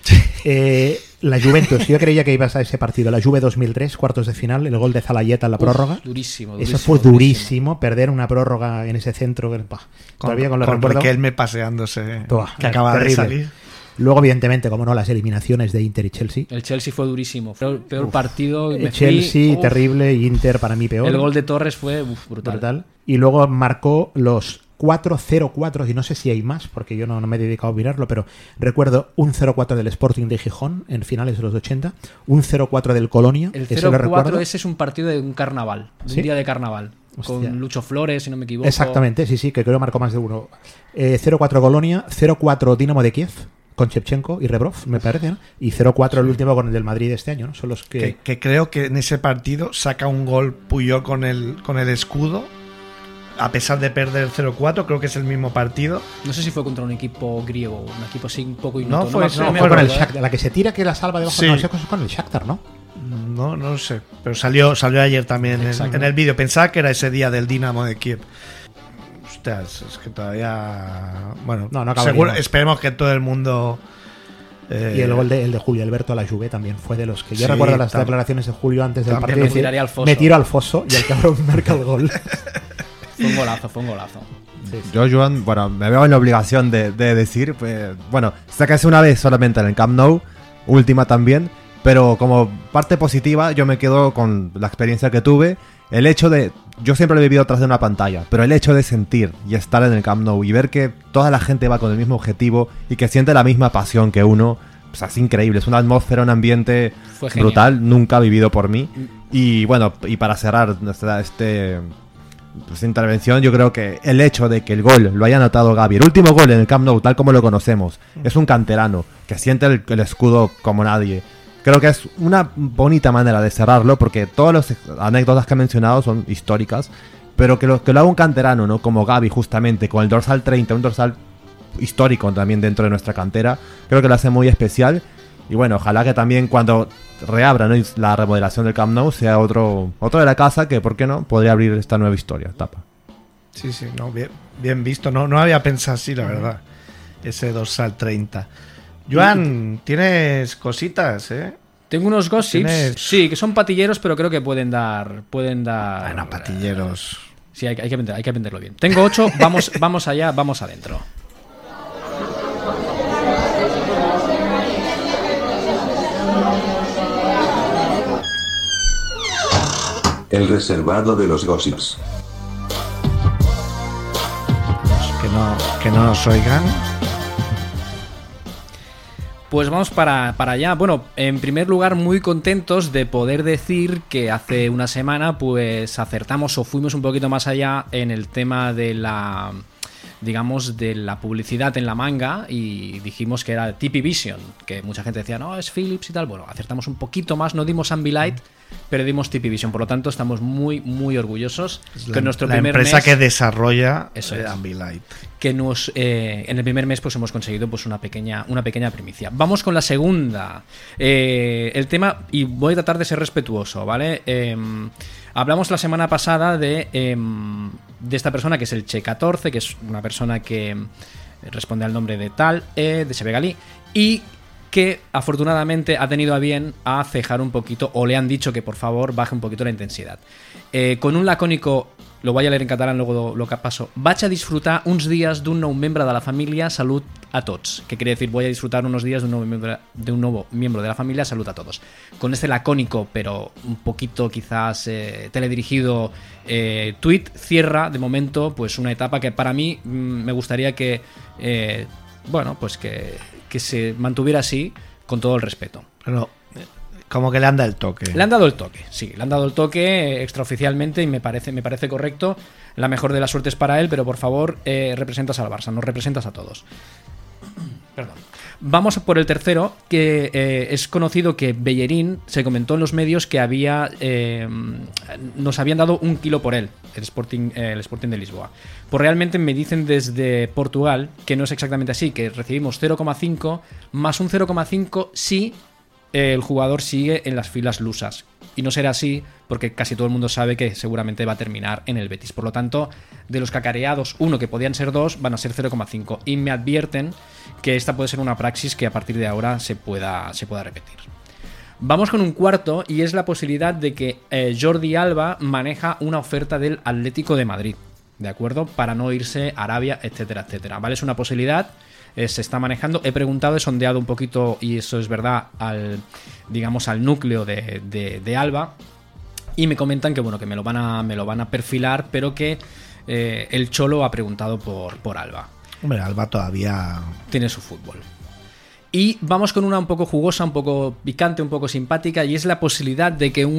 La Juventus, yo creía que ibas a ese partido. La Juve 2003, cuartos de final, el gol de Zalayeta en la prórroga. Durísimo. Eso fue durísimo, perder una prórroga en ese centro. Todavía con Riquelme paseándose, que acaba de salir. Luego, evidentemente, como no, las eliminaciones de Inter y Chelsea. El Chelsea fue durísimo. Peor partido. Chelsea, terrible, y Inter para mí peor. El gol de Torres fue brutal. Y luego marcó los 4-0-4, y no sé si hay más, porque yo no me he dedicado a mirarlo, pero recuerdo un 0-4 del Sporting de Gijón en finales de los 80, un 0-4 del Colonia. El 0-4 ese es un partido de un carnaval, de un día de carnaval. Hostia. Con Lucho Flores, si no me equivoco. Exactamente, sí, que creo marcó más de uno. 0-4 Colonia, 0-4 Dinamo de Kiev, con Shevchenko y Rebrov, me parece, ¿no? Y 0-4 el último con el del Madrid este año, ¿no? Son los que creo que en ese partido saca un gol Puyol con el escudo, a pesar de perder el 0-4, creo que es el mismo partido. No sé si fue contra un equipo griego, un equipo así un poco ignoto. Fue con el Shakhtar, la que se tira que la salva debajo, no sé, con el Shakhtar, ¿no? No lo sé, pero salió ayer también en el vídeo. Pensaba que era ese día del Dinamo de Kiev. Hostias, es que todavía... Bueno, seguro, esperemos que todo el mundo... Y el gol el de Julio Alberto a la Juve también fue de los que... Yo recuerdo las declaraciones de Julio antes del partido. Me tiro al foso y el cabrón marca el gol. Fue un golazo. Sí. Yo, Joan, me veo en la obligación de decir, pues, sé que es una vez solamente en el Camp Nou, última también, pero como parte positiva yo me quedo con la experiencia que tuve, el hecho de, yo siempre lo he vivido atrás de una pantalla, pero el hecho de sentir y estar en el Camp Nou y ver que toda la gente va con el mismo objetivo y que siente la misma pasión que uno, pues es increíble, es una atmósfera, un ambiente brutal, nunca vivido por mí. Y bueno, y para cerrar esta intervención, yo creo que el hecho de que el gol lo haya anotado Gavi, el último gol en el Camp Nou tal como lo conocemos, es un canterano que siente el escudo como nadie. Creo que es una bonita manera de cerrarlo, porque todas las anécdotas que he mencionado son históricas, pero que lo haga un canterano, ¿no? Como Gavi, justamente, con el dorsal 30, un dorsal histórico también dentro de nuestra cantera, creo que lo hace muy especial. Y bueno, ojalá que también cuando reabran, ¿no?, la remodelación del Camp Nou sea otro de la casa que, ¿por qué no?, podría abrir esta nueva etapa. Sí, no, bien visto. No había pensado así, la verdad. Ese dorsal 30. Joan, tienes cositas, ¿eh? Tengo unos gossips, sí, que son patilleros, pero creo que pueden dar. Bueno, patilleros. Sí, hay que venderlo bien. Tengo 8, vamos allá, vamos adentro. El reservado de los gossips. Que no nos oigan. Pues vamos para allá. Bueno, en primer lugar, muy contentos de poder decir que hace una semana pues acertamos o fuimos un poquito más allá en el tema de digamos, de la publicidad en la manga y dijimos que era TP Vision, que mucha gente decía, no, es Philips y tal. Bueno, acertamos un poquito más, no dimos Ambilight, pero dimos TP Vision. Por lo tanto, estamos muy, muy orgullosos que nuestro primer empresa mes, que desarrolla Ambilight. Que en el primer mes pues hemos conseguido pues una pequeña primicia. Vamos con la segunda. El tema, y voy a tratar de ser respetuoso, ¿vale? Hablamos la semana pasada de esta persona que es el Che14, que es una persona que responde al nombre de tal, de Sebegalí, y que afortunadamente ha tenido a bien a cejar un poquito, o le han dicho que por favor baje un poquito la intensidad. Con un lacónico, lo voy a leer en catalán, luego lo que paso. Vaig a disfrutar uns dies d'un nou membre de la família, salut a tots. Que quiere decir, voy a disfrutar unos días de un nuevo miembro de la familia, salud a todos. Con este lacónico, pero un poquito quizás teledirigido tweet, cierra de momento pues una etapa que para mí me gustaría que que se mantuviera así, con todo el respeto. Pero como que le han dado el toque. Le han dado el toque, sí. Le han dado el toque extraoficialmente y me parece correcto. La mejor de las suertes para él, pero por favor, representas al Barça, nos representas a todos. Perdón. Vamos por el tercero, que es conocido que Bellerín se comentó en los medios que nos habían dado 1 kilo por él, el Sporting de Lisboa. Pues realmente me dicen desde Portugal que no es exactamente así, que recibimos 0,5 más un 0,5 si el jugador sigue en las filas lusas. Y no será así porque casi todo el mundo sabe que seguramente va a terminar en el Betis. Por lo tanto, de los cacareados, uno que podían ser 2, van a ser 0,5. Y me advierten que esta puede ser una praxis que a partir de ahora se pueda repetir. Vamos con un cuarto, y es la posibilidad de que Jordi Alba maneja una oferta del Atlético de Madrid, ¿de acuerdo? Para no irse a Arabia, etcétera, etcétera. ¿Vale? Es una posibilidad. Se está manejando. He preguntado, he sondeado un poquito, y eso es verdad, al núcleo de Alba, y me comentan que bueno, que me lo van a perfilar, pero que el Cholo ha preguntado por Alba. Hombre, Alba todavía tiene su fútbol. Y vamos con una un poco jugosa, un poco picante, un poco simpática, y es la posibilidad de que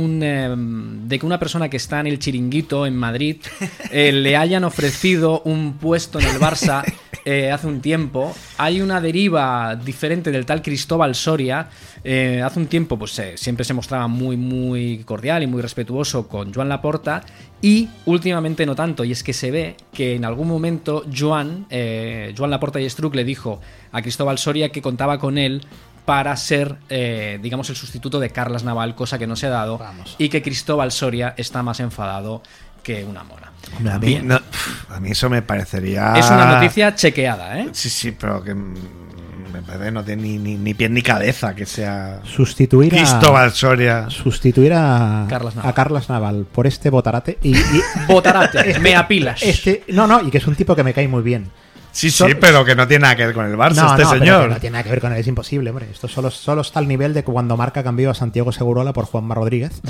una persona que está en el Chiringuito en Madrid le hayan ofrecido un puesto en el Barça hace un tiempo. Hay una deriva diferente del tal Cristóbal Soria. Hace un tiempo pues siempre se mostraba muy muy cordial y muy respetuoso con Joan Laporta, y últimamente no tanto, y es que se ve que en algún momento Joan Laporta y Estruc le dijo a Cristóbal Soria que contaba con él para ser, digamos, el sustituto de Carles Naval, cosa que no se ha dado. Vamos. Y que Cristóbal Soria está más enfadado que una mona. Hombre, a mí eso me parecería... Es una noticia chequeada, ¿eh? Sí, pero que me parece no tiene ni pie ni cabeza que sea sustituir Cristóbal Soria. Sustituir a Carles Naval por este Botarate y Botarate, me apilas. Y que es un tipo que me cae muy bien. Sí, pero que no tiene nada que ver con el Barça, señor. Pero que no tiene nada que ver con él, es imposible, hombre. Esto solo está al nivel de que cuando Marca cambió a Santiago Segurola por Juanma Rodríguez,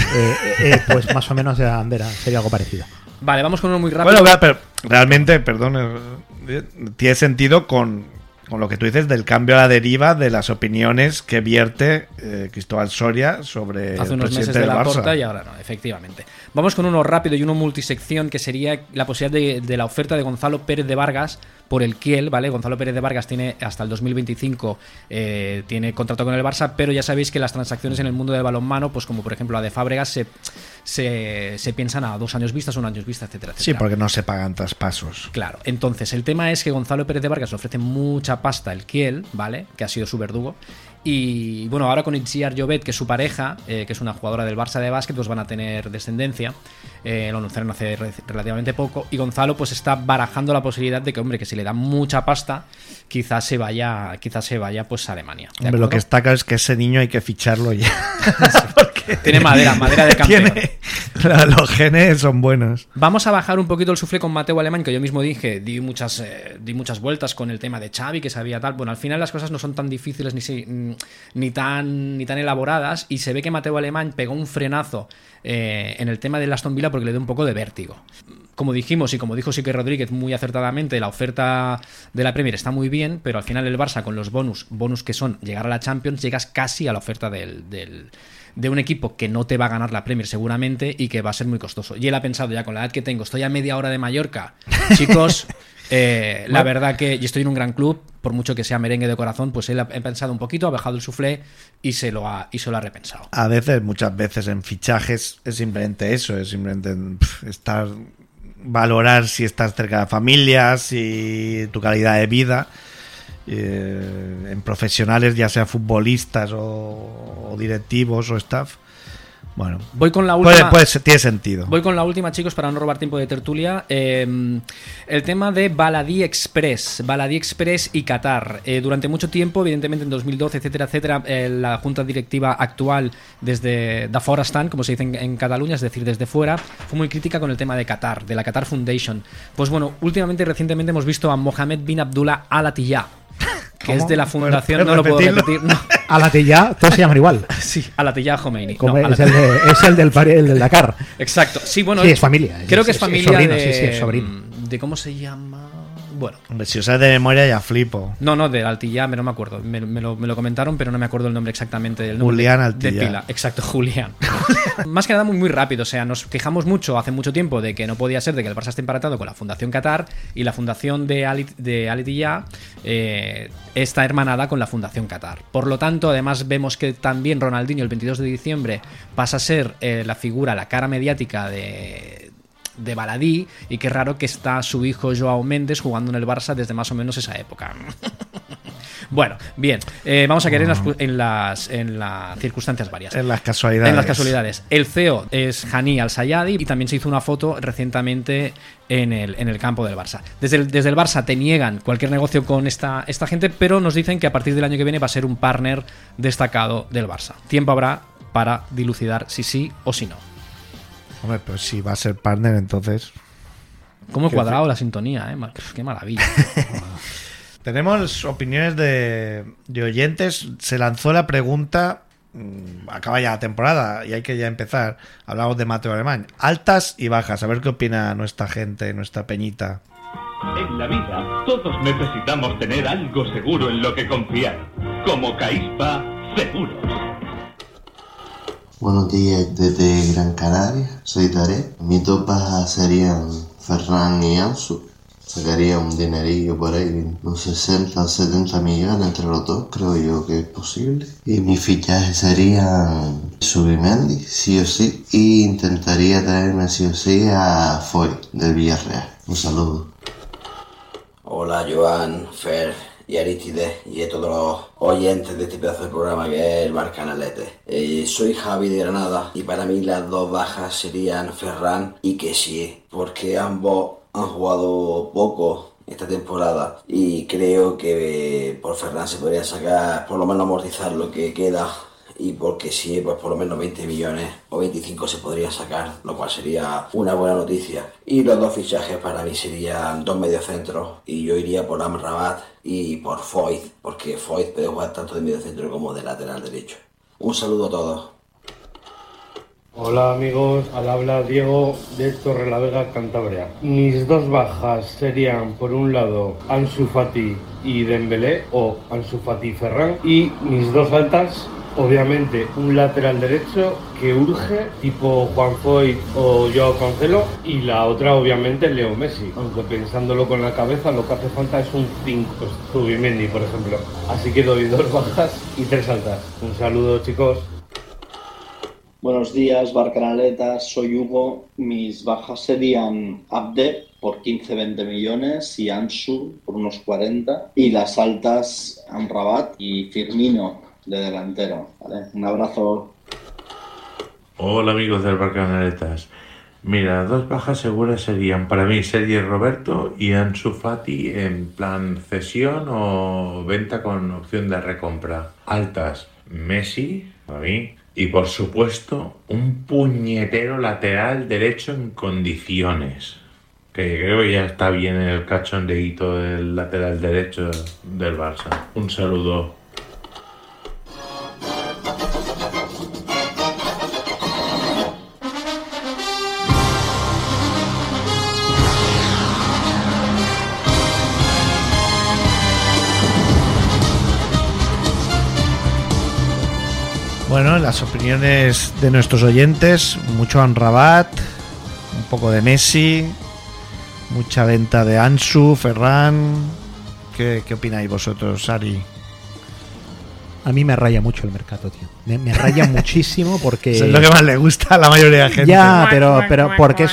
pues más o menos sería algo parecido. Vale, vamos con uno muy rápido. Bueno, pero realmente, perdón, tiene sentido con lo que tú dices del cambio a la deriva de las opiniones que vierte Cristóbal Soria sobre hace unos meses de Laporta, y ahora no, efectivamente. Vamos con uno rápido y uno multisección, que sería la posibilidad de la oferta de Gonzalo Pérez de Vargas por el Kiel, ¿vale? Gonzalo Pérez de Vargas tiene hasta el 2025 tiene contrato con el Barça, pero ya sabéis que las transacciones en el mundo del balonmano, pues como por ejemplo la de Fábregas, se piensan a 2 años vistas, 1 año vista, etcétera, etcétera. Sí, porque no se pagan traspasos. Claro, entonces el tema es que Gonzalo Pérez de Vargas le ofrece mucha pasta el Kiel, ¿vale? Que ha sido su verdugo. Y bueno, ahora con Itziar Llobet, que es su pareja, que es una jugadora del Barça de básquet, pues van a tener descendencia. Lo anunciaron hace relativamente poco. Y Gonzalo pues está barajando la posibilidad de que, hombre, que si le dan mucha pasta, quizás se vaya pues a Alemania. Hombre, lo que está claro es que ese niño hay que ficharlo ya. Tiene madera de campeón. Los genes son buenos. Vamos a bajar un poquito el suflé con Mateu Alemany, que yo mismo dije, di muchas vueltas con el tema de Xavi, que sabía tal. Bueno, al final las cosas no son tan difíciles ni tan elaboradas, y se ve que Mateu Alemany pegó un frenazo en el tema del Aston Villa porque le dio un poco de vértigo. Como dijimos y como dijo Sique Rodríguez muy acertadamente, la oferta de la Premier está muy bien, pero al final el Barça con los bonus que son llegar a la Champions, llegas casi a la oferta del de un equipo que no te va a ganar la Premier seguramente y que va a ser muy costoso. Y él ha pensado, ya con la edad que tengo, estoy a media hora de Mallorca, chicos, la verdad que y estoy en un gran club, por mucho que sea merengue de corazón, pues él ha pensado un poquito, ha bajado el suflé y se lo ha repensado. A veces, muchas veces en fichajes es simplemente eso, es simplemente valorar si estás cerca de la familia, si tu calidad de vida. En profesionales, ya sea futbolistas o directivos o staff. Bueno, voy con la última. Tiene sentido. Voy con la última, chicos, para no robar tiempo de tertulia. El tema de Baladí Express y Qatar. Durante mucho tiempo, evidentemente en 2012, etcétera, etcétera, la junta directiva actual, desde da fora estant, como se dice en Cataluña, es decir, desde fuera, fue muy crítica con el tema de Qatar, de la Qatar Foundation. Pues bueno, últimamente y recientemente hemos visto a Mohamed bin Abdullah Al Attiyah, que es de la fundación, no lo puedo repetir, no. Al Attiyah, todos se llaman igual. Sí, Al Attiyah Khomeini. Es el del Dakar. Exacto. Sí, bueno, sí, es familia. Creo que es familia sobrino, de... Sí, es sobrino. ¿De cómo se llama? Bueno. Hombre, si usas de memoria ya flipo. No, de Altillá, no me acuerdo. Me lo comentaron, pero no me acuerdo el nombre exactamente del nombre. Julián Altillá. De pila. Exacto, Julián. Más que nada muy rápido. O sea, nos quejamos mucho hace mucho tiempo de que no podía ser de que el Barça esté emparatado con la Fundación Qatar, y la Fundación de Altillá está hermanada con la Fundación Qatar. Por lo tanto, además vemos que también Ronaldinho el 22 de diciembre pasa a ser la figura, la cara mediática de Baladí, y qué raro que está su hijo Joao Méndez jugando en el Barça desde más o menos esa época. Bueno, bien, vamos a querer en las circunstancias varias. En las casualidades. El CEO es Hani Al-Sayadi, y también se hizo una foto recientemente en el campo del Barça. Desde el Barça te niegan cualquier negocio con esta gente, pero nos dicen que a partir del año que viene va a ser un partner destacado del Barça. Tiempo habrá para dilucidar si sí o si no. Hombre, pero si va a ser partner, entonces... ¿Cómo he cuadrado la sintonía, Qué maravilla. Tenemos opiniones de oyentes. Se lanzó la pregunta, acaba ya la temporada y hay que ya empezar. Hablamos de Mateo Alemán. Altas y bajas, a ver qué opina nuestra gente, nuestra peñita. En la vida todos necesitamos tener algo seguro en lo que confiar. Como Caispa Seguros. Buenos días desde Gran Canaria, soy Taré. Mis dos bajas serían Ferran y Ansu. Sacaría un dinerillo por ahí, unos 60 o 70 millones entre los dos, creo yo que es posible. Y mis fichajes serían Subimendi, sí o sí, y intentaría traerme sí o sí a Foy del Villarreal. Un saludo. Hola Joan, Fer y Aristide y a todos los oyentes de este pedazo de programa que es el Barcanalete. Soy Javi de Granada y para mí las dos bajas serían Ferran y Kessie, porque ambos han jugado poco esta temporada y creo que por Ferran se podría sacar, por lo menos amortizar lo que queda, y porque sí, pues por lo menos 20 millones o 25 se podría sacar, lo cual sería una buena noticia. Y los dos fichajes para mí serían dos mediocentros, y yo iría por Amrabat y por Foyth, porque Foyth puede jugar tanto de mediocentro como de lateral derecho. Un saludo a todos. Hola amigos, al habla Diego de Torrelavega, Cantabria. Mis dos bajas serían, por un lado, Ansu Fati y Dembélé, o Ansu Fati y Ferran, y mis dos altas, obviamente un lateral derecho que urge, tipo Juan Foyth o Joao Cancelo, y la otra obviamente Leo Messi, aunque pensándolo con la cabeza lo que hace falta es un 5, Zubimendi por ejemplo. Así que doy dos bajas y tres altas. Un saludo chicos. Buenos días, Barcanaletas, soy Hugo. Mis bajas serían Abde por 15-20 millones y Ansu por unos 40. Y las altas, Amrabat y Firmino de delantero. ¿Vale? Un abrazo. Hola amigos del Barcanaletas. Mira, dos bajas seguras serían para mí Sergi Roberto y Ansu Fati en plan cesión o venta con opción de recompra. Altas, Messi, para mí. Y por supuesto, un puñetero lateral derecho en condiciones. Que creo que ya está bien el cachondeíto del lateral derecho del Barça. Un saludo. Bueno, las opiniones de nuestros oyentes, mucho Amrabat, un poco de Messi, mucha venta de Ansu, Ferran. ¿Qué opináis vosotros, Ari? A mí me raya mucho el mercado, tío. Me raya muchísimo porque... Eso es lo que más le gusta a la mayoría de la gente. Ya, pero porque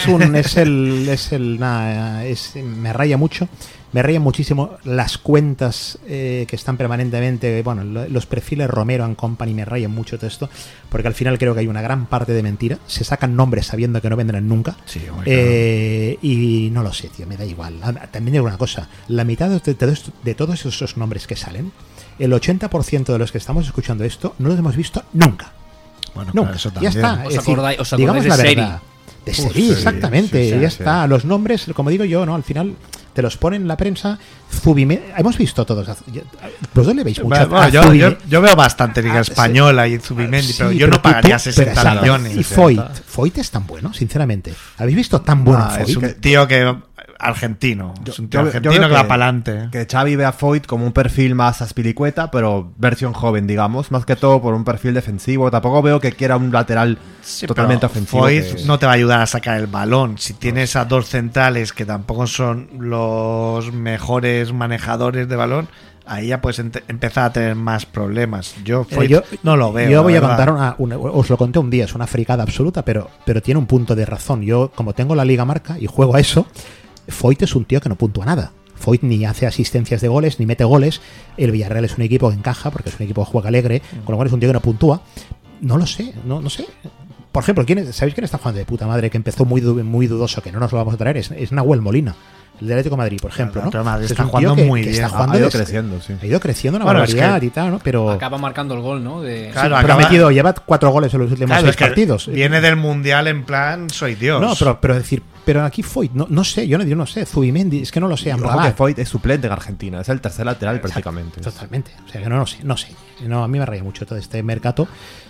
me raya mucho. Me rayan muchísimo las cuentas que están permanentemente... Bueno, los perfiles Romero and Company me rayan mucho todo esto, porque al final creo que hay una gran parte de mentira. Se sacan nombres sabiendo que no vendrán nunca. Sí, y no lo sé, tío, me da igual. También digo una cosa. La mitad de todos esos nombres que salen, el 80% de los que estamos escuchando esto no los hemos visto nunca. Bueno, nunca. Eso ya está. ¿Os acordáis digamos de la Seri? verdad. De Seri, exactamente. Ya está. Los nombres, como digo yo, ¿no? Al final te los ponen en la prensa. Zubimendi, hemos visto todos. ¿Vosotros le veis mucho? Yo veo bastante Liga Española y Zubimendi, pero yo no pagaría 60 millones. Y Foyt es tan bueno, sinceramente. ¿Habéis visto tan bueno Foyt? Es un tío que... argentino. Es un tío argentino que va para adelante. Que Xavi ve a Foyt como un perfil más aspilicueta, pero versión joven, digamos. Más que todo por un perfil defensivo. Tampoco veo que quiera un lateral totalmente ofensivo. Foyt no te va a ayudar a sacar el balón. Si tienes a dos centrales que tampoco son los mejores manejadores de balón, ahí ya puedes empezar a tener más problemas. Yo no lo veo. Yo voy a contar os lo conté un día, es una fricada absoluta, pero tiene un punto de razón. Yo, como tengo la Liga Marca y juego a eso, Foyt es un tío que no puntúa nada. Foyt ni hace asistencias de goles, ni mete goles. El Villarreal es un equipo que encaja, porque es un equipo que juega alegre, con lo cual es un tío que no puntúa. No lo sé, no sé. Por ejemplo, ¿sabéis quién está jugando de puta madre? Que empezó muy dudoso, que no nos lo vamos a traer. Es Nahuel Molina, el de Atlético de Madrid, por ejemplo, ¿no? Madrid está jugando muy bien. Ha ido creciendo, sí. Ha ido creciendo una barbaridad y tal, ¿no? Pero acaba marcando el gol, ¿no? Claro, lleva 4 goles en los últimos 6 partidos. Viene del Mundial en plan, soy Dios. No, pero aquí Foyt, no sé, yo no sé, Zubimendi, es que no lo sé. Ojo que Foyt es suplente en Argentina, es el tercer lateral prácticamente. Totalmente, o sea que no sé. No, a mí me raya mucho todo este mercado.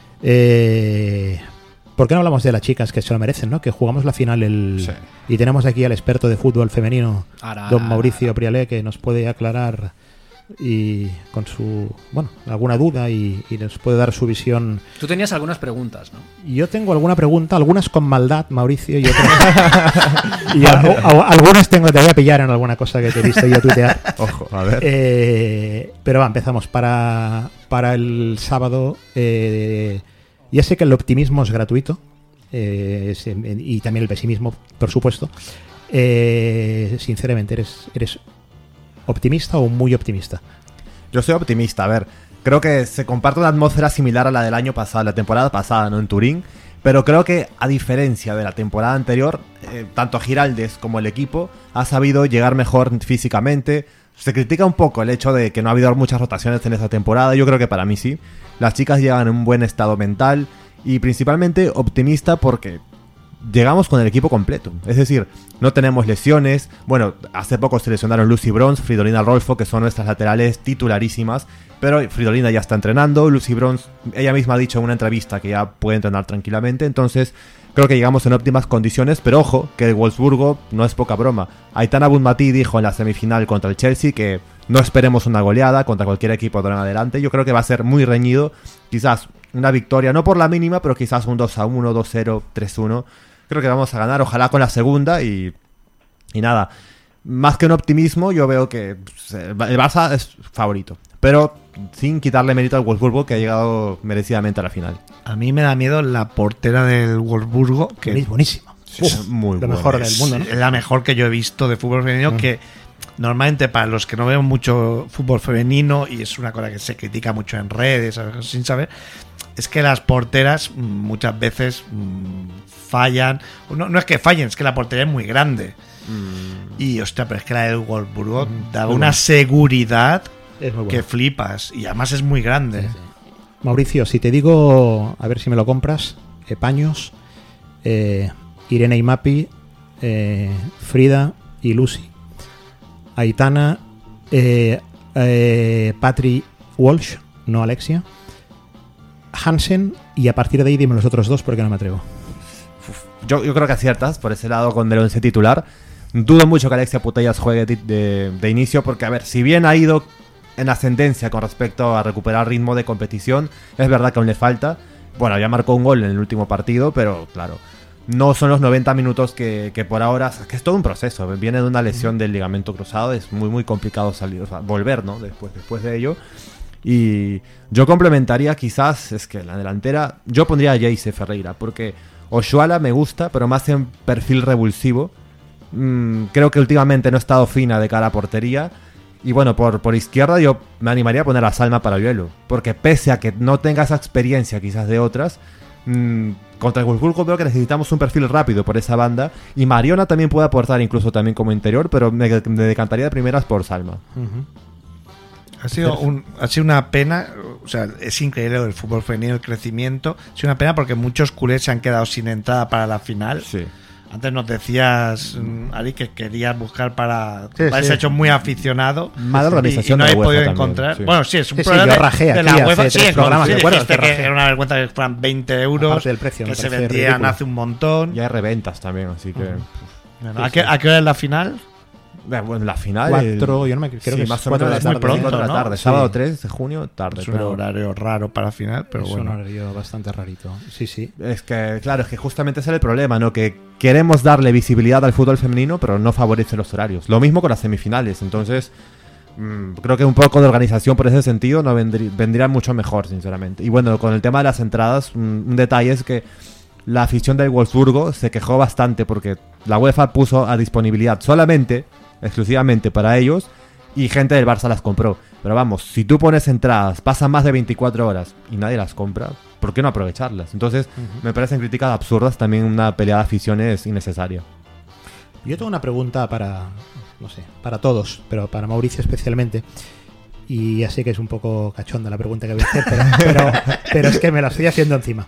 ¿Por qué no hablamos de las chicas que se lo merecen, ¿no? Que jugamos la final y tenemos aquí al experto de fútbol femenino, don Mauricio Prialé, que nos puede aclarar y con su alguna duda y nos puede dar su visión. Tú tenías algunas preguntas, ¿no? Yo tengo alguna pregunta, algunas con maldad, Mauricio, y otras y algunas te voy a pillar en alguna cosa que te he visto yo tuitear. Ojo, a ver. Pero empezamos para el sábado. Ya sé que el optimismo es gratuito y también el pesimismo, por supuesto. Sinceramente, ¿eres optimista o muy optimista? Yo soy optimista. A ver, creo que se comparte una atmósfera similar a la del año pasado, la temporada pasada, ¿no? En Turín. Pero creo que, a diferencia de la temporada anterior, tanto Giraldes como el equipo ha sabido llegar mejor físicamente. Se critica un poco el hecho de que no ha habido muchas rotaciones en esta temporada. Yo creo que para mí sí. Las chicas llegan en un buen estado mental y principalmente optimista porque llegamos con el equipo completo. Es decir, no tenemos lesiones. Bueno, hace poco se lesionaron Lucy Bronze, Fridolina Rolfo, que son nuestras laterales titularísimas. Pero Fridolina ya está entrenando. Lucy Bronze, ella misma ha dicho en una entrevista que ya puede entrenar tranquilamente. Entonces, creo que llegamos en óptimas condiciones. Pero ojo, que el Wolfsburgo no es poca broma. Aitana Bonmatí dijo en la semifinal contra el Chelsea que no esperemos una goleada contra cualquier equipo de ahora en adelante. Yo creo que va a ser muy reñido. Quizás una victoria, no por la mínima, pero quizás un 2-1, 2-0, 3-1. Creo que vamos a ganar, ojalá con la segunda y nada. Más que un optimismo, yo veo que el Barça es favorito. Pero sin quitarle mérito al Wolfsburgo, que ha llegado merecidamente a la final. A mí me da miedo la portera del Wolfsburgo, que es buenísima. Es muy lo mejor del mundo, ¿no? Es la mejor que yo he visto de fútbol femenino, que normalmente para los que no vemos mucho fútbol femenino, y es una cosa que se critica mucho en redes, sin saber, es que las porteras muchas veces fallan. No es que fallen, es que la portería es muy grande. Y hostia, pero es que la del Wolfsburgo da una seguridad que flipas, y además es muy grande. Sí. Mauricio, si te digo, a ver si me lo compras, Paños, Irene y Mapi, Frida y Lucy, Aitana, Patri Walsh, no Alexia, Hansen, y a partir de ahí dime los otros dos porque no me atrevo. Yo creo que aciertas por ese lado con el 11 titular. Dudo mucho que Alexia Putellas juegue de inicio porque, a ver, si bien ha ido en ascendencia con respecto a recuperar ritmo de competición, es verdad que aún le falta. Bueno, ya marcó un gol en el último partido, pero claro, no son los 90 minutos que por ahora... Que es todo un proceso. Viene de una lesión del ligamento cruzado. Es muy, muy complicado salir, o sea, volver, ¿no? Después de ello. Y yo complementaría quizás... Es que en la delantera... Yo pondría a Jayce Ferreira. Porque Oshuala me gusta, pero más en perfil revulsivo. Creo que últimamente no ha estado fina de cara a portería. Y bueno, por izquierda yo me animaría a poner a Salma Paralluelo. Porque pese a que no tenga esa experiencia quizás de otras... contra el Wolfsburgo creo que necesitamos un perfil rápido por esa banda, y Mariona también puede aportar incluso también como interior, pero me decantaría de primeras por Salma. Ha sido una pena, o sea, es increíble el fútbol femenino, el crecimiento. Ha sido una pena porque muchos culés se han quedado sin entrada para la final. Sí. Antes nos decías, Ari, que querías buscar para ese hecho muy aficionado. Mala organización y no de he la podido UEFA encontrar. También, sí. Bueno, sí, es un Sí, problema yo rajé de la aquí UEFA. hace Sí, tres programas, ¿te acuerdas? dijiste que era una vergüenza que fueran 20 euros, Aparte del precio, que me se parece vendían ridículo. hace un montón. Ya hay reventas también, así que... Bueno, ¿a qué hora es la final? Bueno, la final... 4, yo no me creo sí, que más es o menos 4 de la tarde. muy pronto, 4 de la ¿no? tarde. Sí. Sábado 3 de junio, tarde. Es un pero horario raro para final, pero es bueno. un horario bastante rarito. Sí, sí. Es que, claro, es que justamente ese es el problema, ¿no? Que queremos darle visibilidad al fútbol femenino, pero no favorece los horarios. Lo mismo con las semifinales. Entonces, creo que un poco de organización por ese sentido no vendría mucho mejor, sinceramente. Y bueno, con el tema de las entradas, un detalle es que la afición del Wolfsburgo se quejó bastante porque la UEFA puso a disponibilidad exclusivamente para ellos, y gente del Barça las compró. Pero vamos, si tú pones entradas, pasan más de 24 horas y nadie las compra, ¿por qué no aprovecharlas? Entonces, me parecen críticas absurdas, también una pelea de aficiones innecesaria. Yo tengo una pregunta para, no sé, para todos, pero para Mauricio especialmente. Y ya sé que es un poco cachonda la pregunta que voy a hacer, pero es que me la estoy haciendo encima.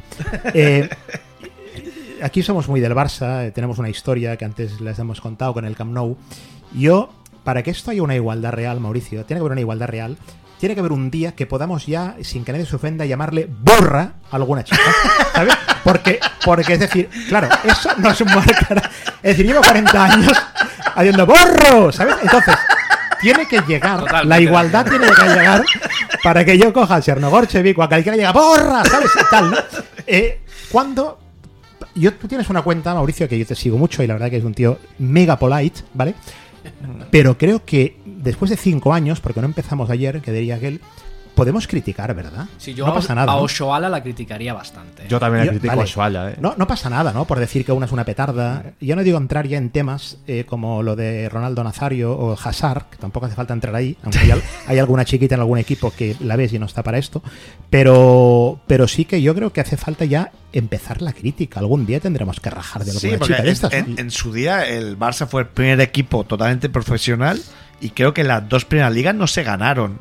Aquí somos muy del Barça, tenemos una historia que antes les hemos contado con el Camp Nou. Yo, para que esto haya una igualdad real, Mauricio, tiene que haber una igualdad real. Tiene que haber un día que podamos ya, sin que nadie se ofenda, llamarle borra a alguna chica, ¿sabes? Porque es decir, claro, eso no es un marcar. Es decir, llevo 40 años haciendo borro, ¿sabes? Entonces, tiene que llegar, totalmente, la igualdad tiene que llegar para que yo coja a Chernogorchevik o a cualquiera y diga borra, ¿sabes? Y tal, ¿no? Cuando... Tú tienes una cuenta, Mauricio, que yo te sigo mucho y la verdad que es un tío mega polite, ¿vale? Pero creo que después de 5 años, porque no empezamos ayer, que diría aquel, podemos criticar, ¿verdad? Sí, yo no pasa nada, a ¿no? Oshuala la criticaría bastante. Yo también la critico a Oshuala, ¿eh? No pasa nada, ¿no? Por decir que una es una petarda. Yo no digo entrar ya en temas como lo de Ronaldo Nazario o Hazard, que tampoco hace falta entrar ahí, aunque hay alguna chiquita en algún equipo que la ves y no está para esto. Pero sí que yo creo que hace falta ya empezar la crítica. Algún día tendremos que rajar de alguna chica de estas. En su día el Barça fue el primer equipo totalmente profesional y creo que las 2 primeras ligas no se ganaron.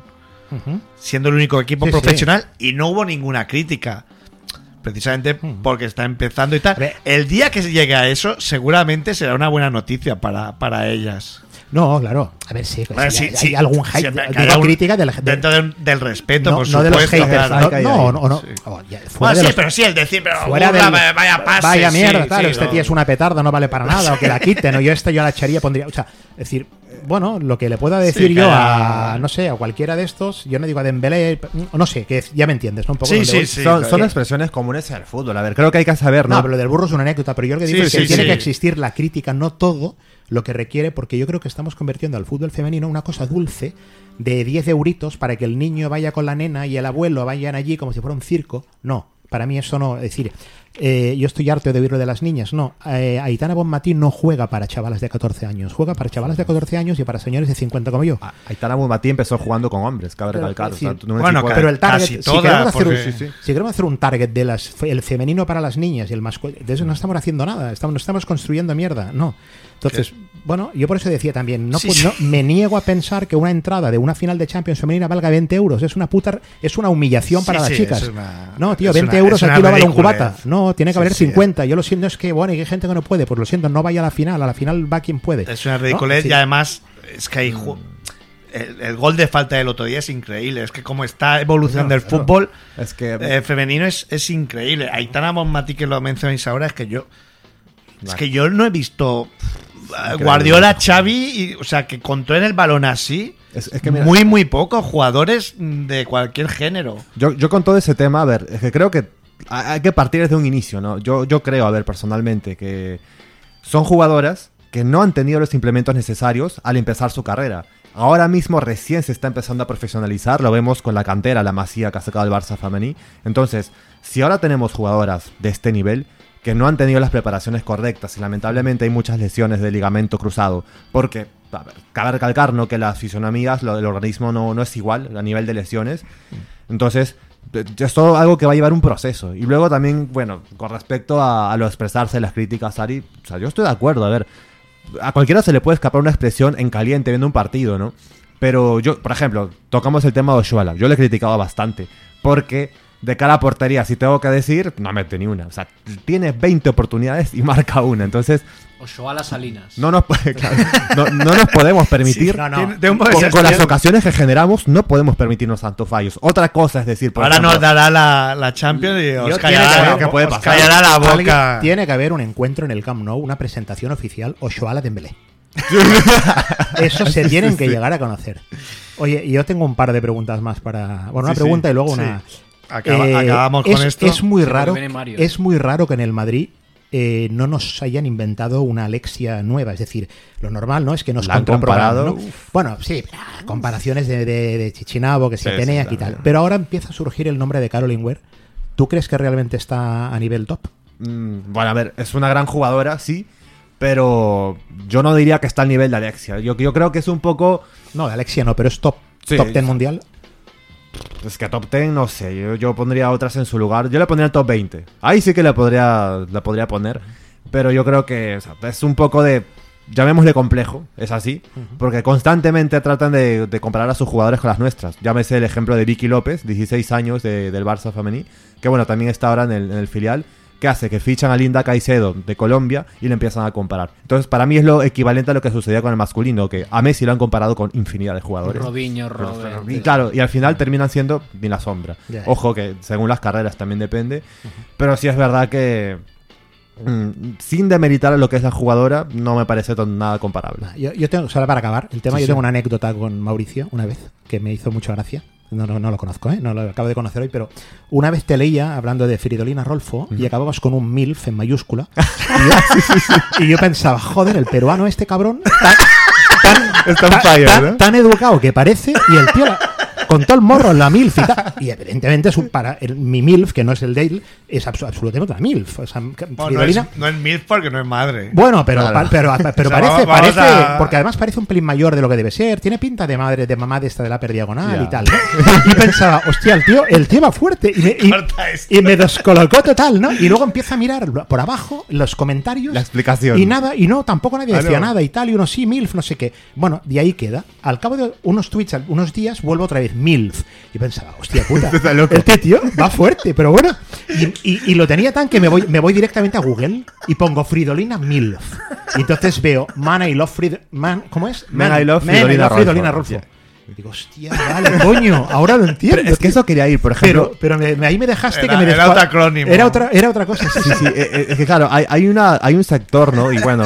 Siendo el único equipo profesional y no hubo ninguna crítica. Precisamente porque está empezando y tal. El día que se llegue a eso, seguramente será una buena noticia para ellas. No, claro. A ver, sí, hay algún hate, digo, crítica dentro del respeto, no, por no supuesto. de los haters. Claro. No. Sí. Pero sí, el decir, pero fuera vaya pase. Vaya mierda, claro, este tío es una petarda, no vale para nada, o que la quiten, o yo la echaría, pondría... O sea, es decir, bueno, lo que le pueda decir yo a, no sé, a cualquiera de estos, yo no digo a Dembélé, no sé, que ya me entiendes, ¿no? Un poco son expresiones comunes en el fútbol. A ver, creo que hay que saber, ¿no? No, pero lo del burro es una anécdota, pero yo lo que digo es que tiene que existir la crítica, no todo lo que requiere, porque yo creo que estamos convirtiendo al fútbol femenino una cosa dulce de 10 euritos para que el niño vaya con la nena y el abuelo vayan allí como si fuera un circo. No, para mí eso no. Es decir, yo estoy harto de oír lo de las niñas. No, Aitana Bonmatí no juega para chavalas de 14 años. Juega para chavalas de 14 años y para señores de 50 como yo. Aitana Bonmatí empezó jugando con hombres, cabe recalcar. Sí, bueno, pero el target, si queremos hacer un target de el femenino para las niñas y el masculino, de eso no estamos haciendo nada. No estamos construyendo mierda, no. Entonces, bueno, yo por eso decía también, no me niego a pensar que una entrada de una final de Champions femenina valga 20 euros. Es una humillación para las chicas. No, tío, 20 euros aquí lo vale un cubata. No, tiene que valer 50. Yo lo siento, es que, bueno, y hay gente que no puede. Pues lo siento, no vaya a la final va quien puede. Es una ridiculez, ¿no? Y además es que hay el gol de falta del otro día es increíble. Es que como está evolucionando el fútbol es que femenino es increíble. Aitana Bonmatí, que lo mencionáis ahora, es que yo no he visto Guardiola, Xavi, o sea, que controlen el balón así. Es que mira, muy pocos jugadores de cualquier género. Yo con todo ese tema, a ver, es que creo que hay que partir desde un inicio, ¿no? Yo creo, a ver, personalmente, que son jugadoras que no han tenido los implementos necesarios al empezar su carrera. Ahora mismo recién se está empezando a profesionalizar, lo vemos con la cantera, la Masía que ha sacado el Barça femení. Entonces, si ahora tenemos jugadoras de este nivel que no han tenido las preparaciones correctas y lamentablemente hay muchas lesiones de ligamento cruzado, porque a ver, cabe recalcar, ¿no?, que las fisonomías, el organismo no es igual a nivel de lesiones. Entonces, es todo algo que va a llevar un proceso. Y luego también, bueno, con respecto a lo expresarse, las críticas, Ari, o sea, yo estoy de acuerdo, a ver, a cualquiera se le puede escapar una expresión en caliente viendo un partido, ¿no? Pero yo, por ejemplo, tocamos el tema de Oshuala. Yo le he criticado bastante porque de cara a portería, si tengo que decir, no mete ni una. O sea, tiene 20 oportunidades y marca una. Entonces, Oshuala Salinas. No nos podemos permitir. Sí, con las ocasiones que generamos, no podemos permitirnos tantos fallos. Otra cosa es decir, por ahora ejemplo, nos dará la Champions y os callará la boca. Alguien tiene que haber un encuentro en el Camp Nou, una presentación oficial, Oshuala Dembélé. Eso se tienen que llegar a conocer. Oye, yo tengo un par de preguntas más para... Bueno, una pregunta y luego una... Acabamos con esto. Es muy raro que en el Madrid no nos hayan inventado una Alexia nueva. Es decir, lo normal, ¿no?, es que nos contraprogramado, ¿no? Bueno, sí, comparaciones de Chichinabo, que si Atenea y tal. Pero ahora empieza a surgir el nombre de Caroline Ware. ¿Tú crees que realmente está a nivel top? Bueno, a ver, es una gran jugadora, sí, pero yo no diría que está al nivel de Alexia. Yo creo que es un poco... No, de Alexia no, pero es top 10 mundial. Es que top 10, no sé, yo pondría otras en su lugar. Yo le pondría el top 20. Ahí sí que la podría poner. Pero yo creo que, o sea, es un poco de... Llamémosle complejo, es así. Porque constantemente tratan de comparar a sus jugadores con las nuestras. Llámese el ejemplo de Vicky López, 16 años del Barça femení. Que bueno, también está ahora en el filial. Que hace que fichan a Linda Caicedo de Colombia y le empiezan a comparar. Entonces, para mí es lo equivalente a lo que sucedía con el masculino, que a Messi lo han comparado con infinidad de jugadores. Robinho, Robert. Y claro, y al final terminan siendo ni la sombra. Yeah. Ojo que según las carreras también depende. Pero sí es verdad que sin demeritar lo que es la jugadora, no me parece nada comparable. Yo tengo, solo para acabar el tema, yo tengo una anécdota con Mauricio una vez que me hizo mucha gracia. No lo conozco, no lo acabo de conocer hoy, pero una vez te leía hablando de Fridolina Rolfo y acababas con un MILF en mayúscula. Y yo pensaba, joder, el peruano este cabrón tan educado que parece, y el tío con todo el morro en la MILF y tal. Y evidentemente mi MILF, que no es el Dale, es absolutamente una MILF. O sea, Fridolina, no es MILF porque no es madre. Bueno, pero o sea, parece a... porque además parece un pelín mayor de lo que debe ser. Tiene pinta de madre, de mamá de esta de la perdiagonal y tal, ¿no? Y pensaba, hostia, el tío va fuerte y me descolocó total, ¿no? Y luego empieza a mirar por abajo los comentarios, la explicación, y nada, y no, tampoco nadie decía nada y tal, y uno sí, MILF, no sé qué. Bueno, de ahí queda. Al cabo de unos tweets, unos días, vuelvo otra vez MILF. Y pensaba, hostia puta, este tío va fuerte, pero bueno. Y lo tenía tan que me voy directamente a Google y pongo Fridolina MILF. Y entonces veo Man I Love ¿cómo es? Man I Love Fridolina Rolfo. Y digo, hostia, vale, coño, ahora lo entiendo. Pero es que eso quería ir, por ejemplo. Pero ahí me dejaste era, que me era otro acrónimo. Era otra cosa. Sí, es que claro, hay un sector, ¿no? Y bueno,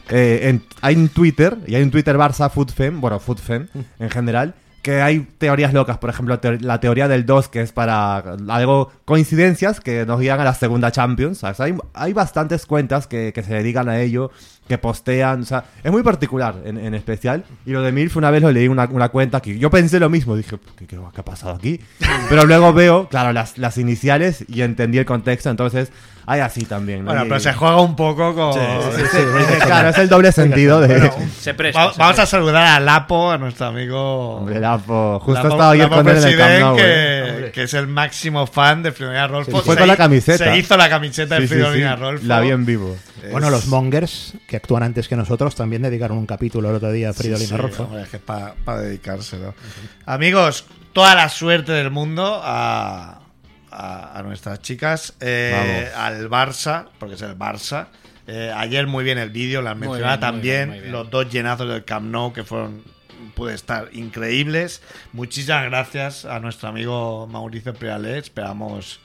hay un Twitter, y hay un Twitter Barça FootFem, bueno, FootFem en general, que hay teorías locas, por ejemplo, la teoría del 2, que es para algo, coincidencias que nos guían a la segunda Champions, ¿sabes? Hay bastantes cuentas que se dedican a ello, que postean, o sea, es muy particular en especial. Y lo de MILF una vez lo leí una cuenta que yo pensé lo mismo, dije, ¿qué ha pasado aquí? Pero luego veo, claro, las iniciales y entendí el contexto, entonces hay así también, ¿no? Bueno, pero se juega un poco con... Sí, claro, es el doble sentido de... Bueno, vamos a saludar a Lapo, a nuestro amigo... Hombre, Lapo, justo estaba ayer con él en el Camp Nou, que es el máximo fan de Fridolina Rolfo. Fue con la camiseta. Se hizo la camiseta de Fridolina Rolfo. La vi en vivo. Bueno, los Mongers, que actúan antes que nosotros, también dedicaron un capítulo el otro día a Fridolina Rolfo. Es que para dedicárselo. Amigos, toda la suerte del mundo a nuestras chicas, al Barça, porque es el Barça. Ayer muy bien el vídeo, las mencionaba también, muy bien. Los 2 llenazos del Camp Nou que pude estar increíbles. Muchísimas gracias a nuestro amigo Mauricio Prialet. Esperamos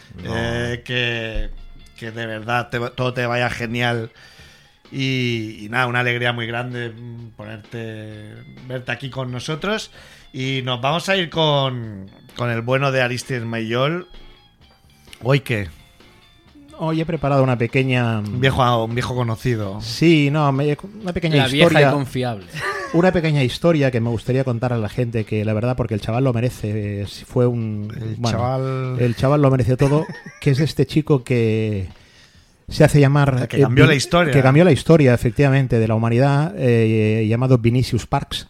que de verdad todo te vaya genial. Y nada, una alegría muy grande verte aquí con nosotros. Y nos vamos a ir con el bueno de Aristides Maillol. ¿Hoy qué? Hoy he preparado una pequeña... Un viejo conocido. Sí, no, una pequeña la historia. Vieja y confiable. Una pequeña historia que me gustaría contar a la gente, que la verdad, porque el chaval lo merece. Fue un... El chaval lo mereció todo, que es este chico que se hace llamar... Que cambió la historia. Que cambió la historia, efectivamente, de la humanidad, llamado Vinicius Parks.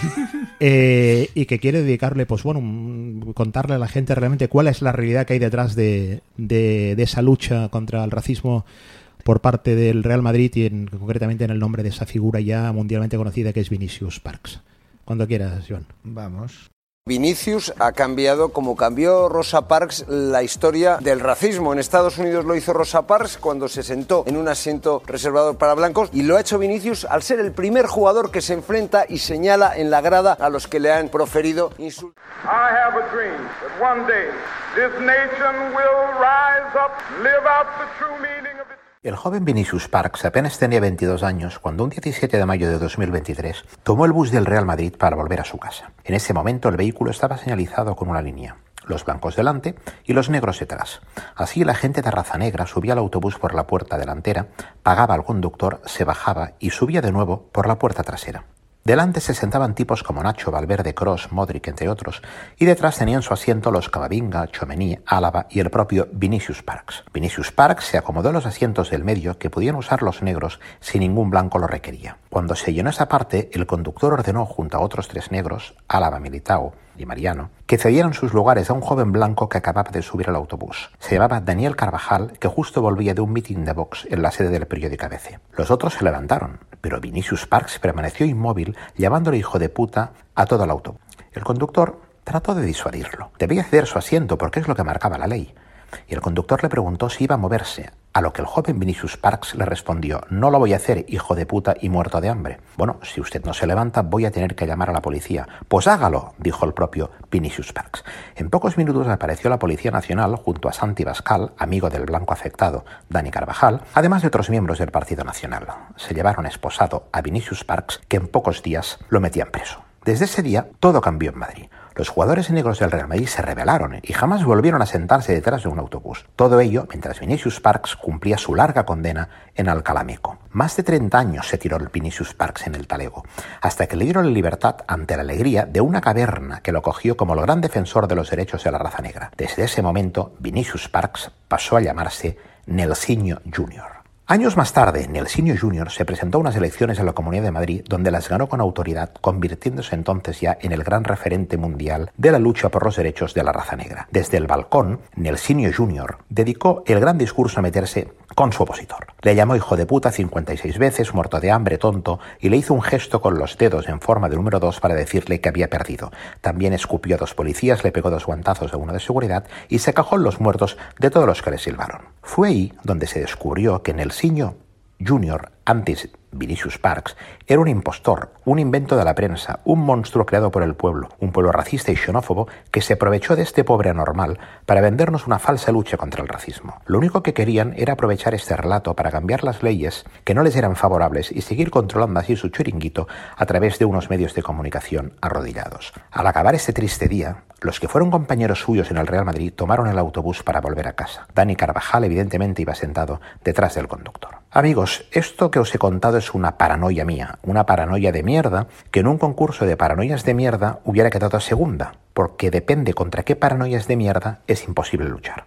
Y que quiere dedicarle, pues bueno, contarle a la gente realmente cuál es la realidad que hay detrás de esa lucha contra el racismo por parte del Real Madrid y concretamente en el nombre de esa figura ya mundialmente conocida que es Vinicius Parks. Cuando quieras, Joan. Vamos. Vinicius ha cambiado, como cambió Rosa Parks, la historia del racismo. En Estados Unidos lo hizo Rosa Parks cuando se sentó en un asiento reservado para blancos, y lo ha hecho Vinicius al ser el primer jugador que se enfrenta y señala en la grada a los que le han proferido insultos. I have a dream that one day this nation will rise up, live out the true meaning of its... El joven Vinicius Parks apenas tenía 22 años cuando un 17 de mayo de 2023 tomó el bus del Real Madrid para volver a su casa. En ese momento el vehículo estaba señalizado con una línea, los blancos delante y los negros detrás. Así la gente de raza negra subía al autobús por la puerta delantera, pagaba al conductor, se bajaba y subía de nuevo por la puerta trasera. Delante se sentaban tipos como Nacho, Valverde, Kroos, Modric, entre otros, y detrás tenían su asiento los Camavinga, Tchouaméni, Álava y el propio Vinicius Parks. Vinicius Parks se acomodó en los asientos del medio que podían usar los negros si ningún blanco lo requería. Cuando se llenó esa parte, el conductor ordenó junto a otros 3 negros, Álava, Militao y Mariano, que cedieran sus lugares a un joven blanco que acababa de subir al autobús. Se llamaba Daniel Carvajal, que justo volvía de un mitin de Vox en la sede del periódico ABC. Los otros se levantaron, pero Vinicius Parks permaneció inmóvil, llamándole hijo de puta a todo el autobús. El conductor trató de disuadirlo. Debía ceder su asiento porque es lo que marcaba la ley. Y el conductor le preguntó si iba a moverse, a lo que el joven Vinicius Parks le respondió: no lo voy a hacer, hijo de puta y muerto de hambre. Bueno, si usted no se levanta voy a tener que llamar a la policía. Pues hágalo, dijo el propio Vinicius Parks. En pocos minutos apareció la Policía Nacional junto a Santi Bascal, amigo del blanco afectado, Dani Carvajal, además de otros miembros del Partido Nacional. Se llevaron esposado a Vinicius Parks, que en pocos días lo metían preso. Desde ese día todo cambió en Madrid. Los jugadores negros del Real Madrid se rebelaron y jamás volvieron a sentarse detrás de un autobús. Todo ello mientras Vinicius Parks cumplía su larga condena en Alcalá Meco. Más de 30 años se tiró el Vinicius Parks en el talego, hasta que le dieron la libertad ante la alegría de una caverna que lo cogió como el gran defensor de los derechos de la raza negra. Desde ese momento, Vinicius Parks pasó a llamarse Nelsinho Jr. Años más tarde, Nelsinho Jr. se presentó a unas elecciones en la Comunidad de Madrid, donde las ganó con autoridad, convirtiéndose entonces ya en el gran referente mundial de la lucha por los derechos de la raza negra. Desde el balcón, Nelsinho Jr. dedicó el gran discurso a meterse con su opositor. Le llamó hijo de puta 56 veces, muerto de hambre, tonto, y le hizo un gesto con los dedos en forma de número 2 para decirle que había perdido. También escupió a 2 policías, le pegó 2 guantazos a uno de seguridad y se cajó en los muertos de todos los que le silbaron. Fue ahí donde se descubrió que Nelsinho Jr., antes Vinicius Parks, era un impostor, un invento de la prensa, un monstruo creado por el pueblo, un pueblo racista y xenófobo que se aprovechó de este pobre anormal para vendernos una falsa lucha contra el racismo. Lo único que querían era aprovechar este relato para cambiar las leyes que no les eran favorables y seguir controlando así su chiringuito a través de unos medios de comunicación arrodillados. Al acabar este triste día, los que fueron compañeros suyos en el Real Madrid tomaron el autobús para volver a casa. Dani Carvajal evidentemente iba sentado detrás del conductor. Amigos, esto que os he contado es una paranoia mía, una paranoia de mierda, que en un concurso de paranoias de mierda hubiera quedado segunda, porque depende contra qué paranoias de mierda es imposible luchar.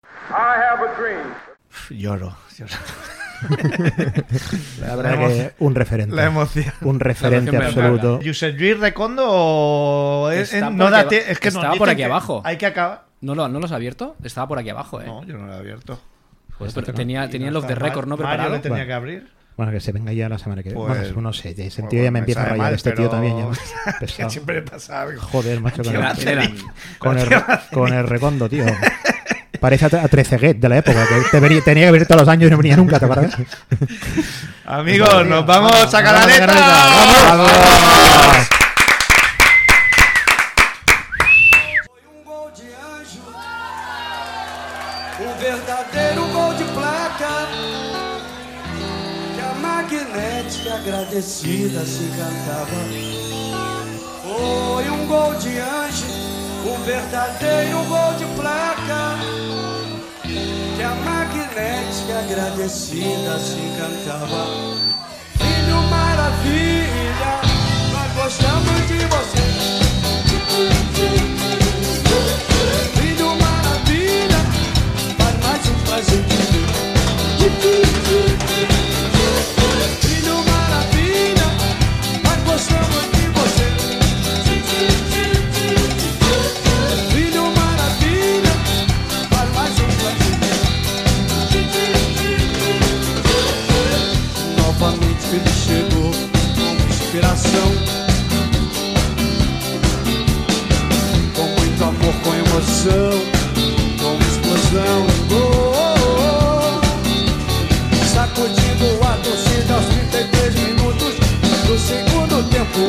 Lloro. La verdad que un referente. La emoción. Un referente absoluto. ¿Josep Lluís Recondo o es que estaba por aquí abajo. Hay que acabar. ¿No lo has abierto? Estaba por aquí abajo, No, yo no lo he abierto. Pues pero tenía los de récord no preparado. Mario le tenía que abrir. Bueno, que se venga ya la semana que viene. Pues, bueno, no sé, ese tío ya me empieza a rayar. Mal, este tío también ya que siempre le pasa algo. Joder, macho, con el Recondo, tío. Parece a Trezeguet de la época, que tenía que venir todos los años y no venía nunca, ¿te acuerdas? Amigos, nos vamos a Canaleta. ¡Vamos! Um verdadeiro gol de placa que a magnética agradecida se encantava. Foi gol de anjo, verdadeiro gol de placa que a magnética agradecida se encantava. Filho maravilha, nós gostamos de você. Filho maravilha, faz mais um prazer de ver. Filho maravilha, nós gostamos de você. Filho maravilha, faz mais um prazer de ver. Novamente ele chegou com inspiração, com muito amor, com emoção, com explosão. Sacudindo a torcida aos 33 minutos do segundo tempo.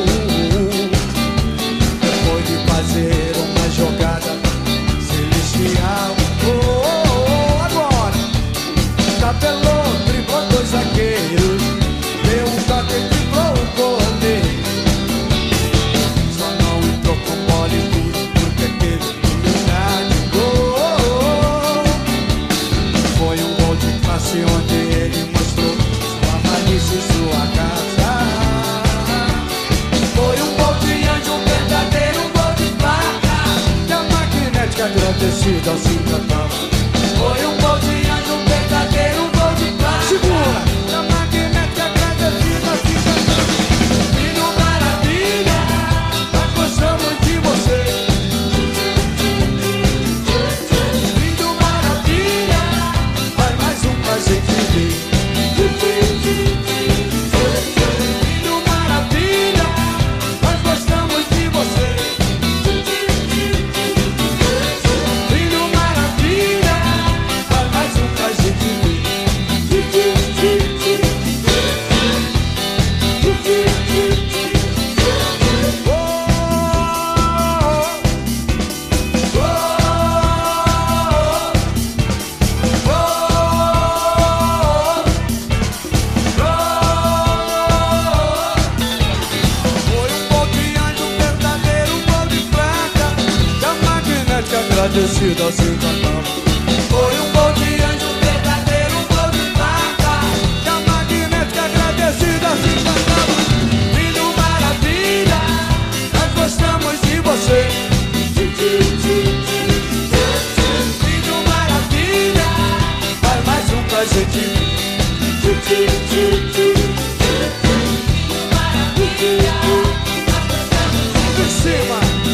Depois de fazer uma jogada celestial, agora tabelou, driblou dois zagueiros, deu um toque e driblou o goleiro. Só não entrou com bola e tudo porque teve lugar de gol. Foi um gol de classe onde ele mostrou sua malícia e sua casa. Foi um gol de anjo, um verdadeiro gol de placa, que a magnética agradecida se encantava. Foi um gol de anjo, um verdadeiro gol de placa. Segura! Que a magnética agradecida se encantava. Filho maravilha, nós gostamos de você. Filho maravilha, faz mais um prazer de ver. Filho maravilha, nós gostamos de você. Filho maravilha, faz mais um prazer de ver. Agradecida se encantava. Foi um gol de anjo, um verdadeiro gol de placa, que a magnética agradecida se encantava. Filho maravilha, nós gostamos de você. Filho maravilha, faz mais um prazer de ver. Maravilha, em cima.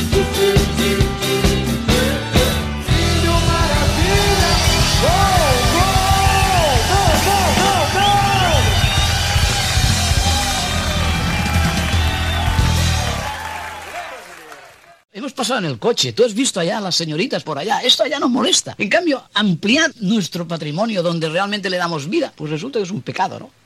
Hemos pasado en el coche, tú has visto allá a las señoritas por allá, esto allá nos molesta. En cambio, ampliar nuestro patrimonio donde realmente le damos vida, pues resulta que es un pecado, ¿no?